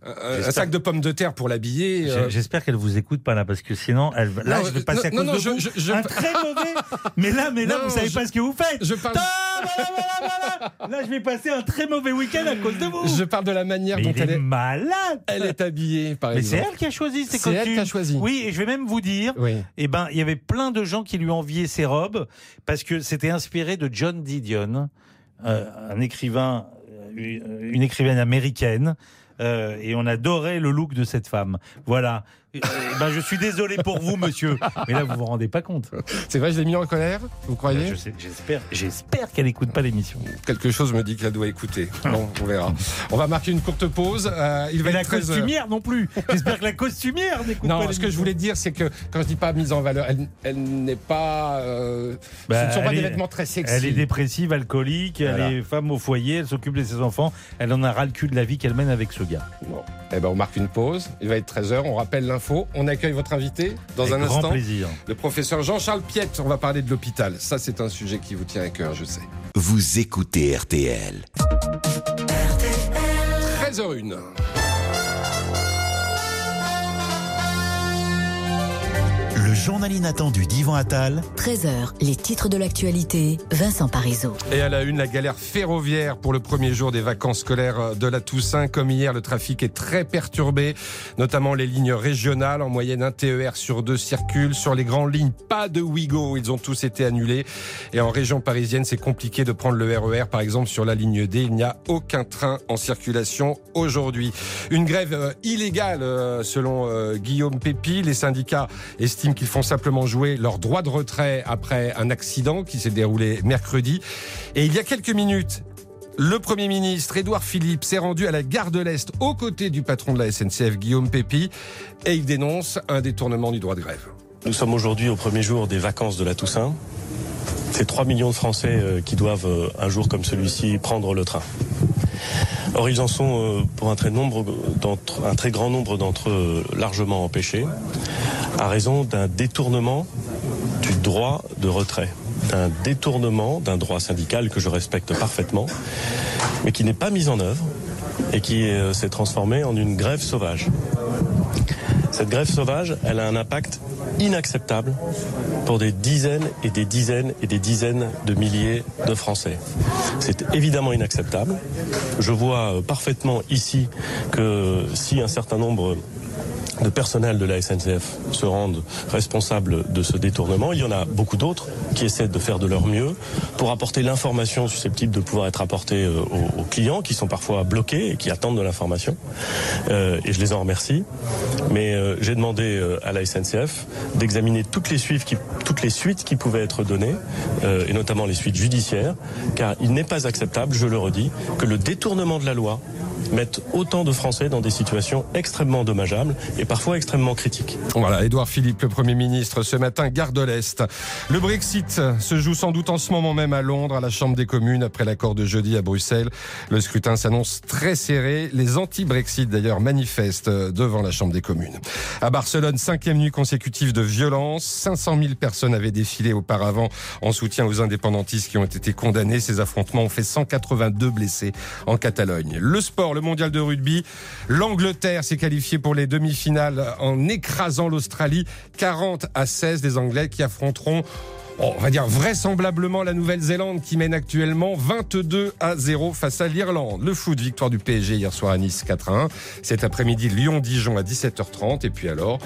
un sac de pommes de terre pour l'habiller. Euh... J'espère qu'elle vous écoute pas là, parce que sinon, elle... là, non, je vais passer non, à cause non, de je, vous. Je, je... Un très mauvais. Mais là, mais là, non, vous savez je... pas ce que vous faites. Je parle. Ah, voilà, voilà, voilà. Là, je vais passer un très mauvais week-end à cause de vous. Je parle de la manière mais dont il elle est est malade. Elle est habillée, par mais exemple. Mais c'est elle qui a choisi ces costumes. C'est elle qui a choisi. Oui, et je vais même vous dire. Oui. Eh ben, il y avait plein de gens qui lui enviaient ses robes parce que c'était inspiré de John Didion, euh, un écrivain, une écrivaine américaine. Euh, et on adorait le look de cette femme. Voilà. Euh, ben je suis désolé pour vous, monsieur, mais là vous vous rendez pas compte. C'est vrai, je l'ai mis en colère, vous croyez? Ben, je sais, j'espère, j'espère qu'elle écoute pas l'émission. Quelque chose me dit qu'elle doit écouter. Bon, on verra. On va marquer une courte pause. Euh, il va et être la treize heures. Costumière non plus. J'espère que la costumière n'écoute non, pas. Non, ce que je voulais dire, c'est que quand je dis pas mise en valeur, elle, elle n'est pas. Euh, ben, ce ne sont pas est, des vêtements très sexy. Elle est dépressive, alcoolique, voilà. Elle est femme au foyer, elle s'occupe de ses enfants. Elle en a ras le cul de la vie qu'elle mène avec ce gars. Bon. Eh ben, on marque une pause. Il va être treize heures. On rappelle l'info. On accueille votre invité dans avec un grand instant. Plaisir. Le professeur Jean-Charles Piette. On va parler de l'hôpital. Ça, c'est un sujet qui vous tient à cœur, je sais. Vous écoutez R T L. treize heures zéro un. Le journal inattendu d'Yvan Attal. treize heures, les titres de l'actualité, Vincent Parisot. Et à la une, la galère ferroviaire pour le premier jour des vacances scolaires de la Toussaint. Comme hier, le trafic est très perturbé, notamment les lignes régionales. En moyenne, un T E R sur deux circule. Sur les grandes lignes, pas de Ouigo. Ils ont tous été annulés. Et en région parisienne, c'est compliqué de prendre le R E R. Par exemple, sur la ligne D, il n'y a aucun train en circulation aujourd'hui. Une grève euh, illégale, euh, selon euh, Guillaume Pépi. Les syndicats estiment qu'ils font simplement jouer leur droit de retrait après un accident qui s'est déroulé mercredi. Et il y a quelques minutes, le Premier ministre Édouard Philippe s'est rendu à la gare de l'Est aux côtés du patron de la S N C F, Guillaume Pépi, et il dénonce un détournement du droit de grève. Nous sommes aujourd'hui au premier jour des vacances de la Toussaint. C'est trois millions de Français qui doivent, un jour comme celui-ci, prendre le train. Or, ils en sont, pour un très, nombre d'entre, un très grand nombre d'entre eux, largement empêchés, à raison d'un détournement du droit de retrait, d'un détournement d'un droit syndical que je respecte parfaitement, mais qui n'est pas mis en œuvre et qui euh, s'est transformé en une grève sauvage. Cette grève sauvage, elle a un impact inacceptable pour des dizaines et des dizaines et des dizaines de milliers de Français. C'est évidemment inacceptable. Je vois parfaitement ici que si un certain nombre de personnel de la S N C F se rendent responsables de ce détournement, il y en a beaucoup d'autres qui essaient de faire de leur mieux pour apporter l'information susceptible de pouvoir être apportée aux, aux clients qui sont parfois bloqués et qui attendent de l'information. Euh, et je les en remercie. Mais euh, j'ai demandé euh, à la S N C F d'examiner toutes les suites qui, toutes les suites qui pouvaient être données, euh, et notamment les suites judiciaires, car il n'est pas acceptable, je le redis, que le détournement de la loi mettent autant de Français dans des situations extrêmement dommageables et parfois extrêmement critiques. Voilà, Édouard Philippe, le Premier ministre, ce matin, gare de l'Est. Le Brexit se joue sans doute en ce moment même à Londres, à la Chambre des communes, après l'accord de jeudi à Bruxelles. Le scrutin s'annonce très serré. Les anti-Brexit, d'ailleurs, manifestent devant la Chambre des communes. À Barcelone, cinquième nuit consécutive de violence. cinq cent mille personnes avaient défilé auparavant en soutien aux indépendantistes qui ont été condamnés. Ces affrontements ont fait cent quatre-vingt-deux blessés en Catalogne. Le sport, le mondial de rugby. L'Angleterre s'est qualifiée pour les demi-finales en écrasant l'Australie. quarante à seize des Anglais qui affronteront, on va dire vraisemblablement, la Nouvelle-Zélande qui mène actuellement vingt-deux à zéro face à l'Irlande. Le foot, victoire du P S G hier soir à Nice quatre à un. Cet après-midi, Lyon-Dijon à dix-sept heures trente. Et puis alors,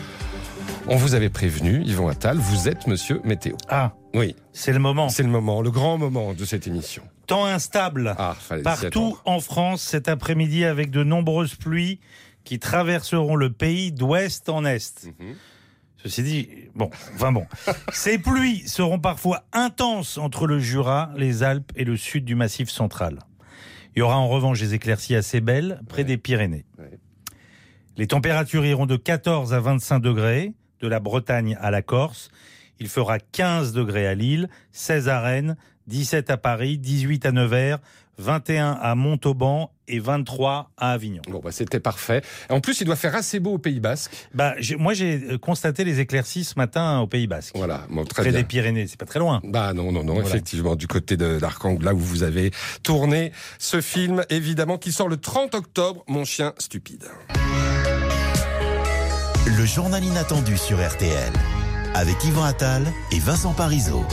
on vous avait prévenu, Yvan Attal, vous êtes monsieur Météo. Ah, oui. C'est le moment. C'est le moment, le grand moment de cette émission. Temps instable ah, partout en France cet après-midi avec de nombreuses pluies qui traverseront le pays d'ouest en est. Mmh. Ceci dit, bon, enfin bon. Ces pluies seront parfois intenses entre le Jura, les Alpes et le sud du Massif central. Il y aura en revanche des éclaircies assez belles près ouais. des Pyrénées. Ouais. Les températures iront de quatorze à vingt-cinq degrés, de la Bretagne à la Corse. Il fera quinze degrés à Lille, seize à Rennes, dix-sept à Paris, dix-huit à Nevers, vingt et un à Montauban et vingt-trois à Avignon. Bon, bah, c'était parfait. En plus, il doit faire assez beau au Pays Basque. Bah, j'ai, moi, j'ai constaté les éclaircies ce matin au Pays Basque. Voilà, bon, très près bien. des Pyrénées, c'est pas très loin. Bah non, non, non, voilà. Effectivement, du côté de d'Archange, là où vous avez tourné ce film, évidemment, qui sort le trente octobre, Mon chien stupide. Le journal inattendu sur R T L, avec Yvan Attal et Vincent Parisot.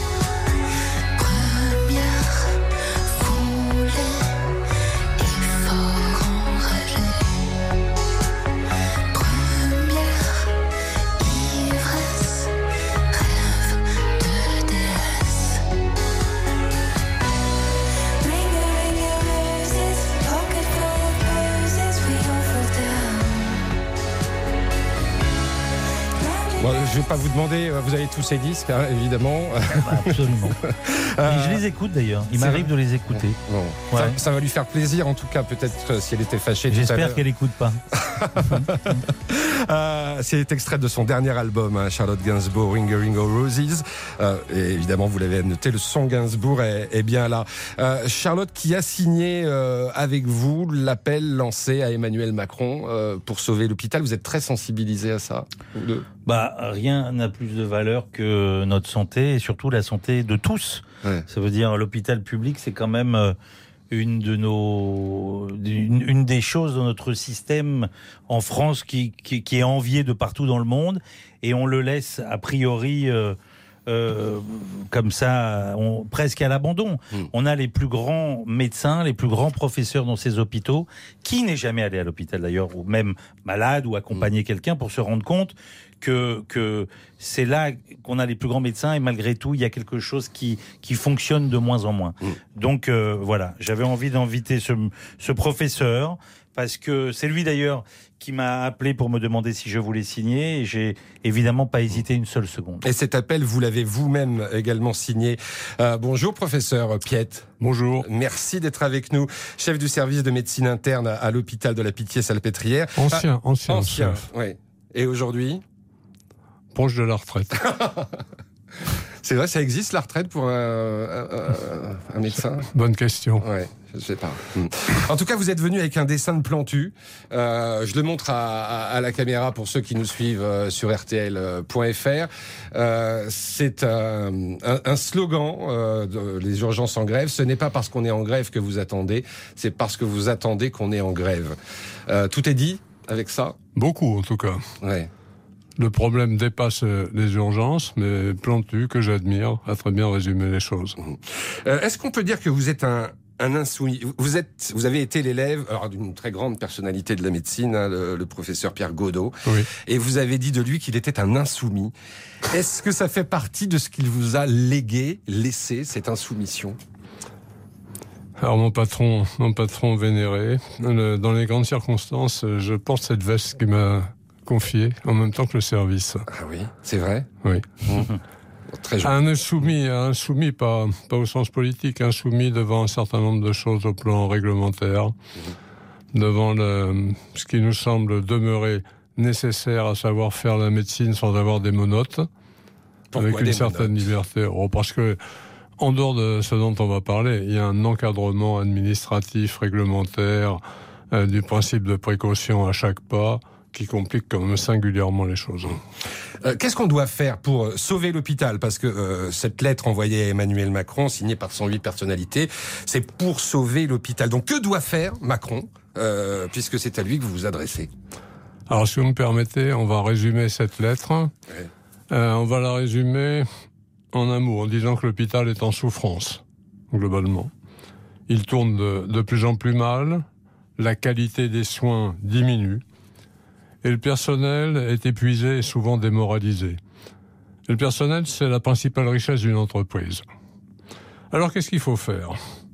Bon, je ne vais pas vous demander, vous avez tous ces disques, hein, évidemment. Bah, absolument. euh, Et je les écoute d'ailleurs, il m'arrive vrai. de les écouter. Bon. Ouais. Ça, ça va lui faire plaisir, en tout cas, peut-être euh, si elle était fâchée. J'espère qu'elle n'écoute pas. euh, c'est extrait de son dernier album, hein, Charlotte Gainsbourg, Ringo Ringo Roses. Euh, et évidemment, vous l'avez noté, le son Gainsbourg est, est bien là. Euh, Charlotte qui a signé euh, avec vous l'appel lancé à Emmanuel Macron euh, pour sauver l'hôpital. Vous êtes très sensibilisé à ça, vous deux ? Bah, rien n'a plus de valeur que notre santé et surtout la santé de tous. Ouais. Ça veut dire l'hôpital public, c'est quand même une de nos, une, une des choses dans notre système en France qui, qui, qui est enviée de partout dans le monde, et on le laisse a priori euh, euh, comme ça, on, presque à l'abandon. Mmh. On a les plus grands médecins, les plus grands professeurs dans ces hôpitaux. Qui n'est jamais allé à l'hôpital d'ailleurs, ou même malade, ou accompagner mmh. quelqu'un pour se rendre compte que, que c'est là qu'on a les plus grands médecins, et malgré tout, il y a quelque chose qui, qui fonctionne de moins en moins. Mmh. Donc euh, voilà, j'avais envie d'inviter ce, ce professeur, parce que c'est lui d'ailleurs qui m'a appelé pour me demander si je voulais signer, et j'ai évidemment pas hésité une seule seconde. Et cet appel, vous l'avez vous-même également signé. Euh, bonjour professeur Piette. Bonjour. Merci d'être avec nous, chef du service de médecine interne à, à l'hôpital de la Pitié-Salpêtrière. Ancien, ah, ancien, ancien. Oui. Et aujourd'hui ? Proche de la retraite. C'est vrai, ça existe la retraite pour un, un, un médecin ? Bonne question. Ouais, je sais pas. En tout cas, vous êtes venu avec un dessin de Plantu. Euh, je le montre à, à, à la caméra pour ceux qui nous suivent euh, sur R T L point F R. Euh, c'est un, un, un slogan euh, de, les urgences en grève. Ce n'est pas parce qu'on est en grève que vous attendez, c'est parce que vous attendez qu'on est en grève. Euh, tout est dit avec ça ? Beaucoup, en tout cas. Ouais. Le problème dépasse les urgences, mais Plantu, que j'admire, a très bien résumé les choses. Euh, est-ce qu'on peut dire que vous êtes un, un insoumis ? Vous êtes, vous avez été l'élève alors, d'une très grande personnalité de la médecine, hein, le, le professeur Pierre Godot, oui. Et vous avez dit de lui qu'il était un insoumis. Est-ce que ça fait partie de ce qu'il vous a légué, laissé, cette insoumission ? Alors mon patron, mon patron vénéré, le, dans les grandes circonstances, je porte cette veste qui m'a confié en même temps que le service. Ah oui, c'est vrai ? Oui. Mmh. Très un insoumis, un insoumis pas, pas au sens politique, insoumis devant un certain nombre de choses au plan réglementaire, mmh. devant le, ce qui nous semble demeurer nécessaire, à savoir faire la médecine sans avoir des monotes, Pourquoi avec une certaine monotes liberté. Oh, parce que, en dehors de ce dont on va parler, il y a un encadrement administratif, réglementaire, euh, du principe de précaution à chaque pas, qui complique quand même singulièrement les choses. Euh, qu'est-ce qu'on doit faire pour sauver l'hôpital ? Parce que euh, cette lettre envoyée à Emmanuel Macron, signée par cent huit personnalités, c'est pour sauver l'hôpital. Donc que doit faire Macron, euh, puisque c'est à lui que vous vous adressez ? Alors si vous me permettez, on va résumer cette lettre. Ouais. Euh, on va la résumer en un mot, en disant que l'hôpital est en souffrance, globalement. Il tourne de, de plus en plus mal, la qualité des soins diminue, et le personnel est épuisé et souvent démoralisé. Et le personnel, c'est la principale richesse d'une entreprise. Alors, qu'est-ce qu'il faut faire ?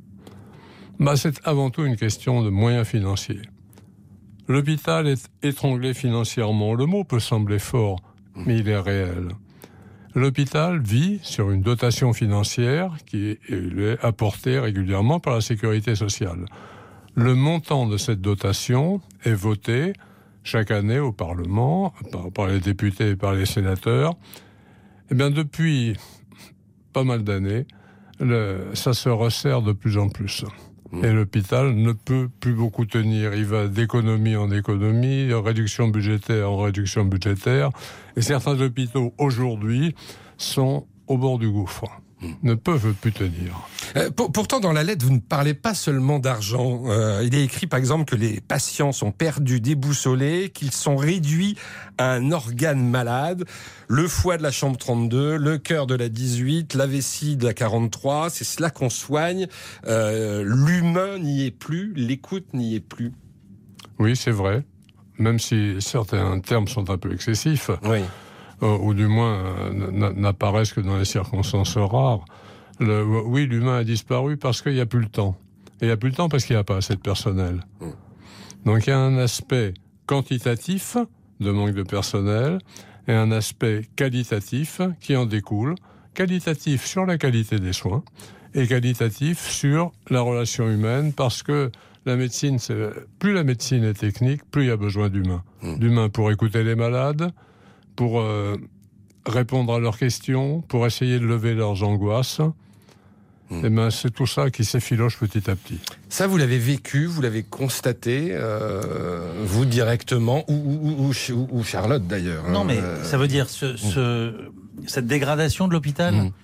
Bah, c'est avant tout une question de moyens financiers. L'hôpital est étranglé financièrement. Le mot peut sembler fort, mais il est réel. L'hôpital vit sur une dotation financière qui est apportée régulièrement par la sécurité sociale. Le montant de cette dotation est voté chaque année au Parlement, par, par les députés et par les sénateurs. Eh bien, depuis pas mal d'années, le, ça se resserre de plus en plus. Et l'hôpital ne peut plus beaucoup tenir. Il va d'économie en économie, de réduction budgétaire en réduction budgétaire. Et certains hôpitaux, aujourd'hui, sont au bord du gouffre. Ne peuvent plus tenir. Euh, pour, pourtant, dans la lettre, vous ne parlez pas seulement d'argent. Euh, il est écrit, par exemple, que les patients sont perdus, déboussolés, qu'ils sont réduits à un organe malade, le foie de la chambre trente-deux, le cœur de la dix-huit, la vessie de la quarante-trois. C'est cela qu'on soigne. Euh, l'humain n'y est plus, l'écoute n'y est plus. Oui, c'est vrai. Même si certains termes sont un peu excessifs. Oui. Euh, ou du moins euh, n'apparaissent que dans les circonstances rares. Le, oui, l'humain a disparu parce qu'il n'y a plus le temps. Et il n'y a plus le temps parce qu'il n'y a pas assez de personnel. Mmh. Donc il y a un aspect quantitatif de manque de personnel et un aspect qualitatif qui en découle. Qualitatif sur la qualité des soins et qualitatif sur la relation humaine, parce que la médecine, c'est, plus la médecine est technique, plus il y a besoin d'humains. Mmh. D'humains pour écouter les malades, pour euh, répondre à leurs questions, pour essayer de lever leurs angoisses. Mmh. Et ben, c'est tout ça qui s'effiloche petit à petit. Ça, vous l'avez vécu, vous l'avez constaté, euh, vous directement, ou, ou, ou, ou Charlotte d'ailleurs. Non, hein, mais euh... ça veut dire ce, ce, cette dégradation de l'hôpital. Mmh.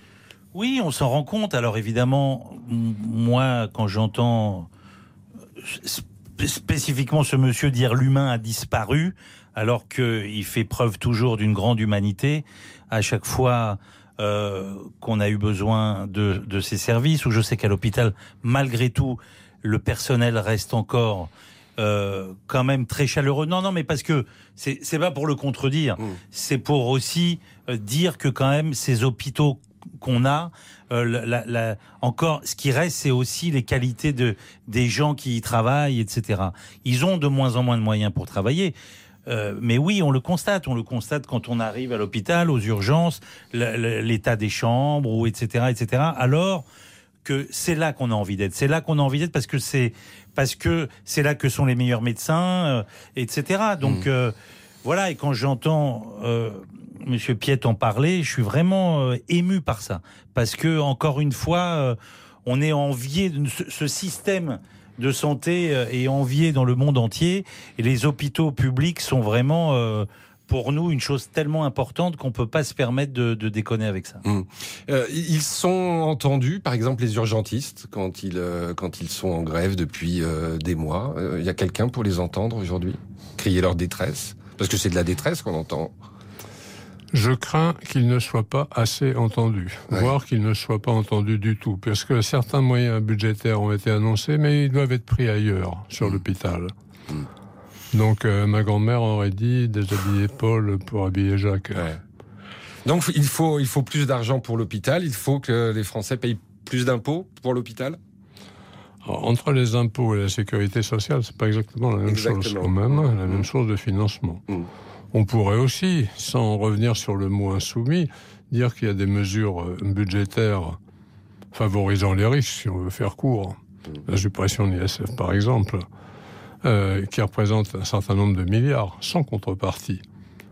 Oui, on s'en rend compte. Alors évidemment, moi, quand j'entends spécifiquement ce monsieur dire l'humain a disparu, alors qu'il fait preuve toujours d'une grande humanité, à chaque fois euh, qu'on a eu besoin de, de ces services, ou je sais qu'à l'hôpital, malgré tout, le personnel reste encore euh, quand même très chaleureux. Non, non, mais parce que c'est, c'est pas pour le contredire, mmh. c'est pour aussi euh, dire que quand même ces hôpitaux qu'on a, euh, la, la, la, encore, ce qui reste, c'est aussi les qualités de, des gens qui y travaillent, et cetera. Ils ont de moins en moins de moyens pour travailler. Euh, mais oui, on le constate. On le constate quand on arrive à l'hôpital, aux urgences, l'état des chambres, ou et cetera, et cetera. Alors que c'est là qu'on a envie d'être. C'est là qu'on a envie d'être parce que c'est parce que c'est là que sont les meilleurs médecins, euh, et cetera. Donc mmh. euh, voilà. Et quand j'entends euh, Monsieur Piette en parler, je suis vraiment euh, ému par ça, parce que encore une fois, euh, on est envié de ce, ce système de santé euh, est envié dans le monde entier, et les hôpitaux publics sont vraiment euh, pour nous une chose tellement importante qu'on peut pas se permettre de, de déconner avec ça. Mmh. Euh, ils sont entendus, par exemple les urgentistes, quand ils euh, quand ils sont en grève depuis euh, des mois. Il euh, y a quelqu'un pour les entendre aujourd'hui, crier leur détresse, parce que c'est de la détresse qu'on entend. Je crains qu'ils ne soient pas assez entendus, ouais. voire qu'ils ne soient pas entendus du tout, parce que certains moyens budgétaires ont été annoncés, mais ils doivent être pris ailleurs, sur mmh. l'hôpital. Mmh. Donc euh, ma grand-mère aurait dit déshabiller Paul pour habiller Jacques. Ouais. Donc il faut, il faut plus d'argent pour l'hôpital, il faut que les Français payent plus d'impôts pour l'hôpital. Alors, entre les impôts et la sécurité sociale, c'est pas exactement la même exactement. chose quand même, mmh. la même chose de financement. Mmh. On pourrait aussi, sans revenir sur le mot insoumis, dire qu'il y a des mesures budgétaires favorisant les riches, si on veut faire court. La suppression de l'I S F, par exemple, euh, qui représente un certain nombre de milliards, sans contrepartie.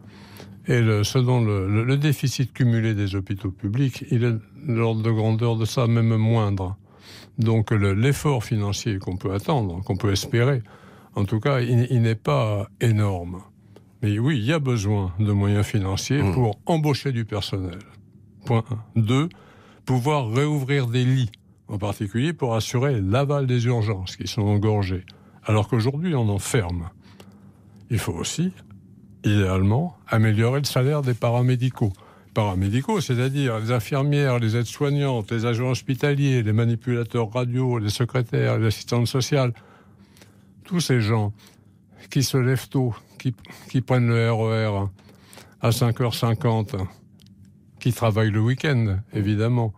Et le, ce dont le, le, le déficit cumulé des hôpitaux publics, il est de l'ordre de grandeur de ça, même moindre. Donc le, l'effort financier qu'on peut attendre, qu'on peut espérer, en tout cas, il, il n'est pas énorme. Mais oui, il y a besoin de moyens financiers mmh. pour embaucher du personnel. Point un. Deux, pouvoir réouvrir des lits, en particulier pour assurer l'aval des urgences qui sont engorgées, alors qu'aujourd'hui on en ferme. Il faut aussi, idéalement, améliorer le salaire des paramédicaux. Paramédicaux, c'est-à-dire les infirmières, les aides-soignantes, les agents hospitaliers, les manipulateurs radio, les secrétaires, les assistantes sociales. Tous ces gens qui se lèvent tôt, Qui, qui prennent le R E R à cinq heures cinquante, qui travaillent le week-end, évidemment.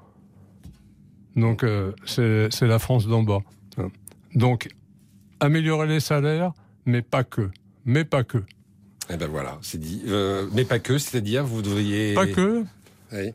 Donc, euh, c'est, c'est la France d'en bas. Donc, améliorer les salaires, mais pas que. Mais pas que. Eh ben voilà, c'est dit. Euh, mais pas que, c'est-à-dire, vous devriez... Pas que. Oui.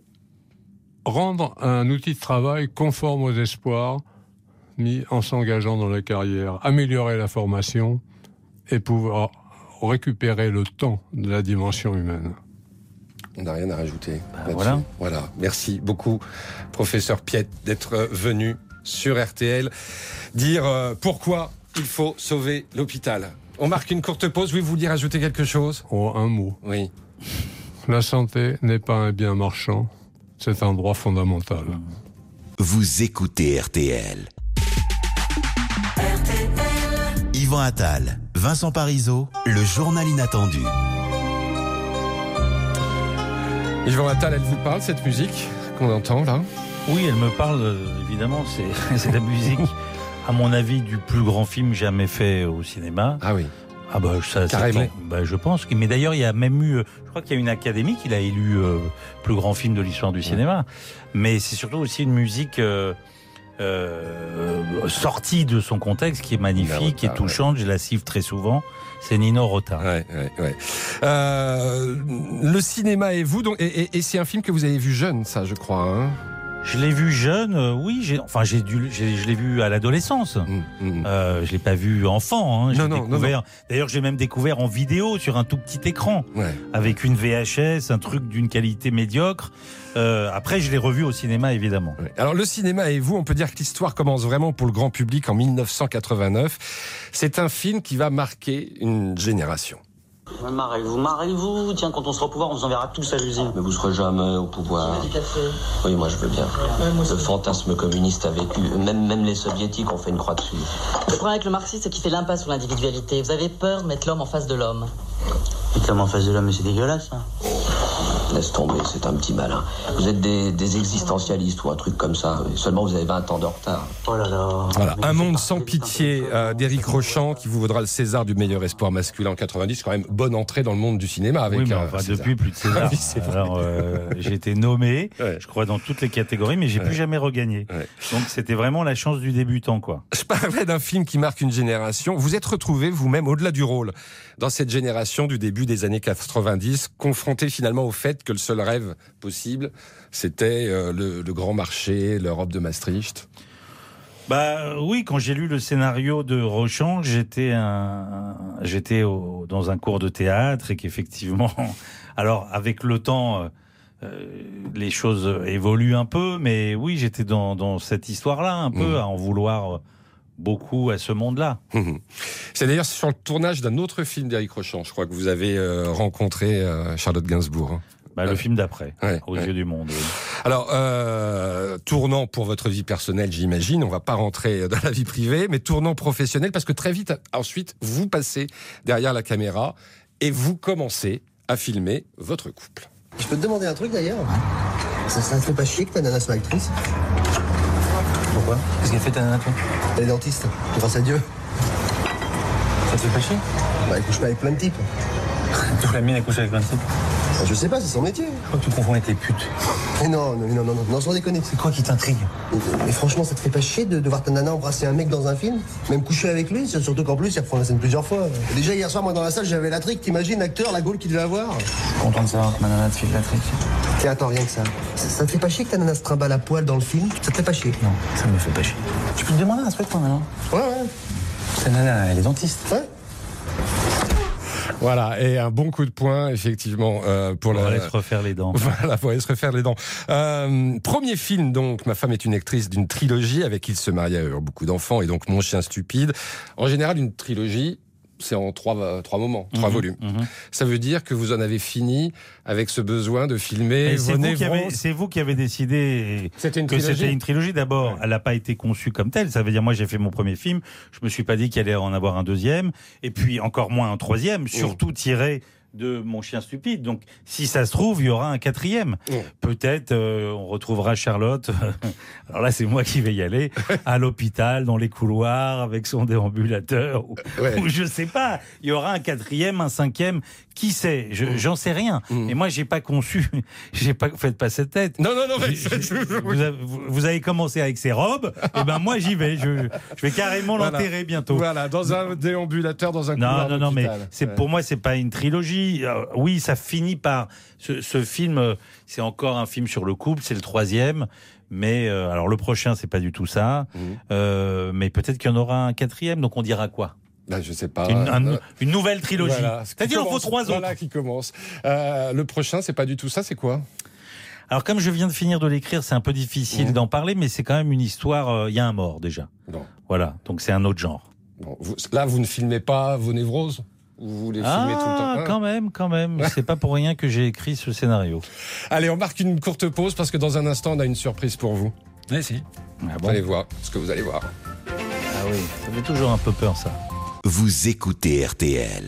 Rendre un outil de travail conforme aux espoirs mis en s'engageant dans la carrière. Améliorer la formation et pouvoir récupérer le temps de la dimension humaine. On n'a rien à rajouter. Bah voilà. Voilà. Merci beaucoup, professeur Piette, d'être venu sur R T L dire euh, pourquoi il faut sauver l'hôpital. On marque une courte pause. Oui, vous vouliez rajouter quelque chose ? Oh, un mot. Oui. La santé n'est pas un bien marchand, c'est un droit fondamental. Vous écoutez R T L. R T L. Yvan Attal, Vincent Parisot, le journal inattendu. Yvan Attal, elle vous parle, cette musique qu'on entend là ? Oui, elle me parle, évidemment. C'est, c'est la musique, à mon avis, du plus grand film jamais fait au cinéma. Ah oui. Ah bah, ça, carrément. Bah, je pense. Mais d'ailleurs, il y a même eu, je crois qu'il y a une académie qui l'a élu euh, plus grand film de l'histoire du cinéma. Ouais. Mais c'est surtout aussi une musique euh, euh, sortie de son contexte, qui est magnifique, Rota, qui est touchante. Ouais. Je la siffle très souvent. C'est Nino Rota. Ouais, ouais, ouais. Euh, le cinéma et vous, donc, et, et, et c'est un film que vous avez vu jeune, ça, je crois. Hein. Je l'ai vu jeune, euh, oui. J'ai, enfin, j'ai dû, j'ai, je l'ai vu à l'adolescence. Mmh, mmh. Euh, je l'ai pas vu enfant. Hein. J'ai non, découvert. Non, non. D'ailleurs, j'ai même découvert en vidéo sur un tout petit écran, ouais. avec une V H S, un truc d'une qualité médiocre. Euh, après, je l'ai revu au cinéma, évidemment. Ouais. Alors, le cinéma et vous, on peut dire que l'histoire commence vraiment pour le grand public en mille neuf cent quatre-vingt-neuf. C'est un film qui va marquer une génération. Mariez-vous, mariez-vous. Tiens, quand on sera au pouvoir, on vous enverra tous à l'usine. Mais vous serez jamais au pouvoir. Du café. Oui, moi je veux bien. Ouais, moi le fantasme communiste a vécu. Même, même les soviétiques ont fait une croix dessus. Le problème avec le marxisme, c'est qu'il fait l'impasse sur l'individualité. Vous avez peur de mettre l'homme en face de l'homme. Mettre l'homme en face de l'homme, mais c'est dégueulasse, hein. Laisse tomber, c'est un petit malin. Vous êtes des, des existentialistes ou un truc comme ça. Seulement vous avez vingt ans de retard. Oh là là. Voilà, Un monde sans pitié euh, d'Éric Rochant qui vous vaudra le César du meilleur espoir masculin en quatre-vingt-dix. Quand même bonne entrée dans le monde du cinéma avec oui, mais un enfin, César. depuis plus de César. Oui, c'est vrai. Alors, euh, j'ai été nommé, ouais. je crois, dans toutes les catégories, mais j'ai ouais. plus jamais regagné. Ouais. Donc c'était vraiment la chance du débutant, quoi. Je parlais d'un film qui marque une génération. Vous êtes retrouvé vous-même au-delà du rôle dans cette génération du début des années quatre-vingt-dix, confronté finalement au fait que le seul rêve possible, c'était euh, le, le grand marché, l'Europe de Maastricht. Bah oui, quand j'ai lu le scénario de Rochant, j'étais un, j'étais au, dans un cours de théâtre et qu'effectivement, alors avec le temps, euh, les choses évoluent un peu, mais oui, j'étais dans, dans cette histoire-là un peu, mmh. à en vouloir beaucoup à ce monde-là. Mmh. C'est d'ailleurs sur le tournage d'un autre film d'Éric Rochant, je crois que vous avez euh, rencontré euh, Charlotte Gainsbourg. Bah, le ouais. film d'après, ouais, aux ouais. yeux du monde. Oui. Alors, euh, tournant pour votre vie personnelle, j'imagine, on va pas rentrer dans la vie privée, mais tournant professionnel, parce que très vite, ensuite, vous passez derrière la caméra et vous commencez à filmer votre couple. Je peux te demander un truc d'ailleurs ? Ça, ça te fait pas chier que ta nana soit actrice ? Pourquoi ? Qu'est-ce qu'elle fait ta nana, toi ? Elle est dentiste, grâce à Dieu. Ça te fait pas chier ? Bah, elle couche pas avec plein de types. Toute la mine, elle couche avec plein de types ? Bah, je sais pas, c'est son métier. Je crois que tu confonds avec les putes. Mais non, non, non, non, non, non, sans déconner. C'est quoi qui t'intrigue ? mais, mais franchement, ça te fait pas chier de, de voir ta nana embrasser un mec dans un film ? Même coucher avec lui, surtout qu'en plus, il reprend la scène plusieurs fois. Et déjà, hier soir, moi, dans la salle, j'avais la trique. T'imagines, l'acteur, la gaule qu'il devait avoir ? Je suis content de savoir que ma nana te file la trique. Tiens, attends, rien que ça. ça. Ça te fait pas chier que ta nana se trimballe à poil dans le film ? Ça te fait pas chier ? Non, ça me fait pas chier. Tu peux te demander un truc, toi, maintenant ? Ouais, ouais. Ta nana, elle est dentiste. Ouais. Voilà, et un bon coup de poing, effectivement, euh, pour, pour la... aller se refaire les dents. Voilà, pour aller se refaire les dents. Euh, premier film, donc, Ma femme est une actrice d'une trilogie avec Il se marie à beaucoup d'enfants et donc Mon chien stupide. En général, une trilogie, c'est en trois, trois moments, trois mmh, volumes. Mmh. Ça veut dire que vous en avez fini avec ce besoin de filmer c'est, vous qui avez, c'est vous qui avez décidé c'était une que trilogie. C'était une trilogie. D'abord, ouais. Elle n'a pas été conçue comme telle. Ça veut dire, moi, j'ai fait mon premier film. Je me suis pas dit qu'il allait en avoir un deuxième. Et puis, encore moins un troisième. Surtout mmh. tiré de Mon chien stupide. Donc, si ça se trouve, il y aura un quatrième. Mmh. Peut-être, euh, on retrouvera Charlotte. Alors là, c'est moi qui vais y aller à l'hôpital, dans les couloirs, avec son déambulateur. Ou, ouais. ou je sais pas. Il y aura un quatrième, un cinquième. Qui sait je, mmh. J'en sais rien. Mmh. Et moi, j'ai pas conçu. J'ai pas faites pas cette tête. Non, non, non. Mais vous, avez, vous avez commencé avec ses robes. Et ben moi, j'y vais. Je, je vais carrément voilà. l'enterrer bientôt. Voilà, dans un déambulateur, dans un couloir. Non, non, non. Mais c'est ouais. pour moi, c'est pas une trilogie. Euh, oui, ça finit par ce, ce film. Euh, c'est encore un film sur le couple. C'est le troisième. Mais euh, alors le prochain, c'est pas du tout ça. Mmh. Euh, mais peut-être qu'il y en aura un quatrième. Donc on dira quoi? Ben, je sais pas. Une, un, une nouvelle trilogie. Voilà. C'est-à-dire, il en faut trois autres. Voilà qui commence. Euh, le prochain, c'est pas du tout ça, c'est quoi? Alors, comme je viens de finir de l'écrire, c'est un peu difficile mmh. d'en parler, mais c'est quand même une histoire. Il euh, y a un mort déjà. Bon. Voilà. Donc, c'est un autre genre. Bon. Vous, là, vous ne filmez pas vos névroses? Vous les filmez ah, tout le temps? Ah, quand même, quand même. C'est pas pour rien que j'ai écrit ce scénario. Allez, on marque une courte pause parce que dans un instant, on a une surprise pour vous. Oui, si. Ah bon. Allez voir ce que vous allez voir. Ah oui, ça fait toujours un peu peur, ça. Vous écoutez R T L.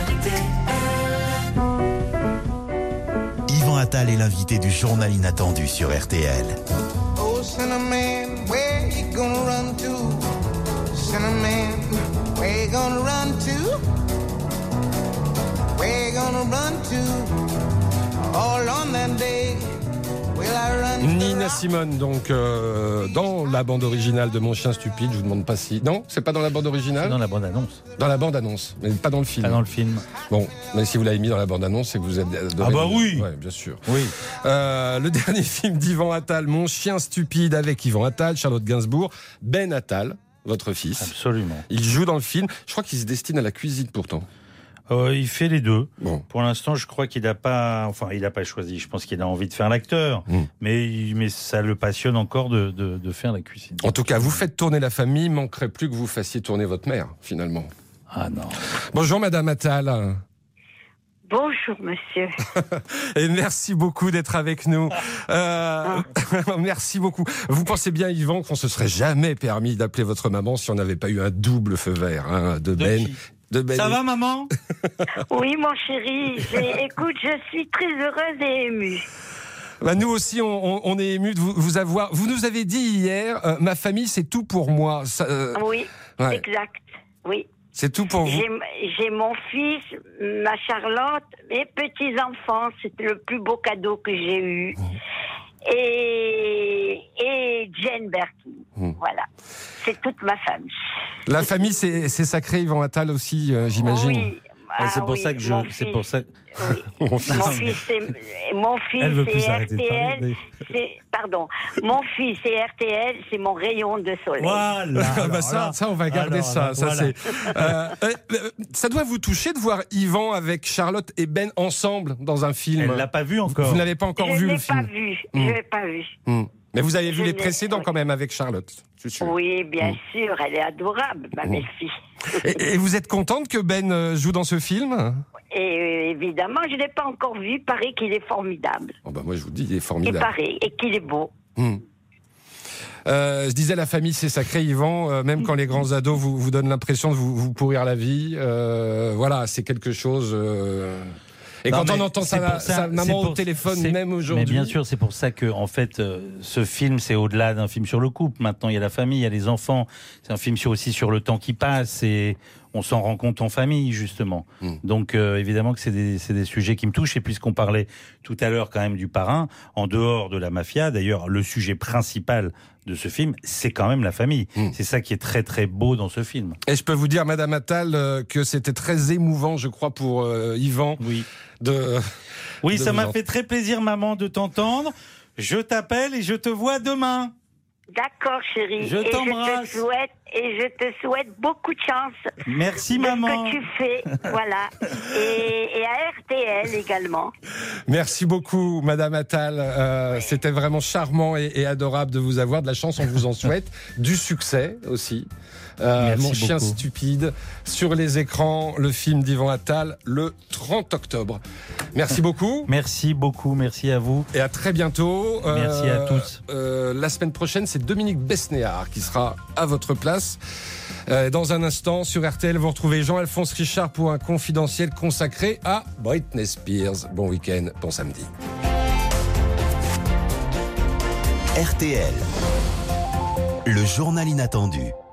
Yvan Attal est l'invité du journal inattendu sur R T L. Oh, Cinnamon, where you gonna run to? Cinnamon, where you gonna run to? Where you gonna run to? All on that day. Nina Simone, donc euh, dans la bande originale de Mon chien stupide. Je vous demande pas si. Non, c'est pas dans la bande originale. C'est dans la bande annonce. Dans la bande annonce, mais pas dans le film. Pas dans le film. Bon, mais si vous l'avez mis dans la bande annonce, c'est que vous êtes. Ah bah oui. Ouais, bien sûr. Oui. Euh, le dernier film d'Yvan Attal, Mon chien stupide, avec Yvan Attal, Charlotte Gainsbourg, Ben Attal, votre fils. Absolument. Il joue dans le film. Je crois qu'il se destine à la cuisine pourtant. Euh, il fait les deux. Bon. Pour l'instant, je crois qu'il n'a pas, enfin, il n'a pas choisi. Je pense qu'il a envie de faire l'acteur, mmh. mais mais ça le passionne encore de, de de faire la cuisine. En tout cas, vous faites tourner la famille. Manquerait plus que vous fassiez tourner votre mère, finalement. Ah non. Bonjour, Madame Attal. Bonjour, monsieur. Et merci beaucoup d'être avec nous. Euh, merci beaucoup. Vous pensez bien, Yvan, qu'on se serait jamais permis d'appeler votre maman si on n'avait pas eu un double feu vert, hein, de Ben. De Ben. Ça va, maman? Oui, mon chéri. J'ai... Écoute, je suis très heureuse et émue. Bah nous aussi, on, on, on est émus de vous, vous avoir. Vous nous avez dit hier, euh, ma famille, c'est tout pour moi. Ça, euh, oui, ouais. Exact. Oui. C'est tout pour vous. J'ai, j'ai mon fils, ma Charlotte, mes petits-enfants. C'était le plus beau cadeau que j'ai eu. Mmh. Et, et Jane Birkin. Mmh. Voilà. C'est toute ma famille. La famille, c'est, c'est sacré, Yvan Attal aussi, euh, j'imagine. Oui. Ah, c'est pour oui, ça que je. C'est pour ça. Oui. mon fils, c'est, mon fils, c'est R T L. C'est, pardon. Mon fils, c'est R T L. C'est mon rayon de soleil. Voilà. Alors, bah ça, ça, on va garder alors, ça. Alors, ça, voilà. c'est, euh, euh, ça doit vous toucher de voir Yvan avec Charlotte et Ben ensemble dans un film. Elle l'a pas vu encore. Vous n'avez pas encore je vu le le film. Je l'ai pas vu. Je l'ai pas vu. Mmh. Mais vous avez vu je les précédents quand même avec Charlotte, c'est sûr. Oui, bien mmh. sûr, elle est adorable, ma mmh. belle-fille. Et, et vous êtes contente que Ben joue dans ce film ? Et euh, évidemment, je ne l'ai pas encore vu, il paraît qu'il est formidable. Oh bah moi je vous dis, il est formidable. Il paraît, et qu'il est beau. Mmh. Euh, je disais, la famille, c'est sacré, Yvan. Euh, même quand les grands ados vous, vous donnent l'impression de vous, vous pourrir la vie, euh, voilà, c'est quelque chose... Euh... Et non, quand on entend sa, ça, sa maman au téléphone, même aujourd'hui... Mais bien sûr, c'est pour ça que, en fait, euh, ce film, c'est au-delà d'un film sur le couple. Maintenant, il y a la famille, il y a les enfants. C'est un film sur, aussi sur le temps qui passe et on s'en rend compte en famille, justement. Mm. Donc, euh, évidemment que c'est des, c'est des sujets qui me touchent. Et puisqu'on parlait tout à l'heure quand même du parrain, en dehors de la mafia, d'ailleurs, le sujet principal de ce film, c'est quand même la famille. Mmh. C'est ça qui est très très beau dans ce film. Et je peux vous dire, Madame Attal, euh, que c'était très émouvant, je crois, pour euh, Yvan. Oui. De, oui, de ça m'a en... fait très plaisir, maman, de t'entendre. Je t'appelle et je te vois demain. D'accord, chérie. Je t'embrasse. Et je te souhaite, et je te souhaite beaucoup de chance. Merci, de maman. Ce que tu fais, voilà. Et, et à R T L également. Merci beaucoup, Madame Attal. Euh, c'était vraiment charmant et, et adorable de vous avoir. De la chance, on vous en souhaite. Du succès aussi. Euh, Mon chien beaucoup. Stupide, sur les écrans, le film d'Yvan Attal, le trente octobre. Merci beaucoup. Merci beaucoup, merci à vous. Et à très bientôt. Merci euh, à tous. Euh, la semaine prochaine, c'est Dominique Besnéard qui sera à votre place. Euh, dans un instant, sur R T L, vous retrouvez Jean-Alphonse Richard pour un confidentiel consacré à Britney Spears. Bon week-end, bon samedi. R T L, le journal inattendu.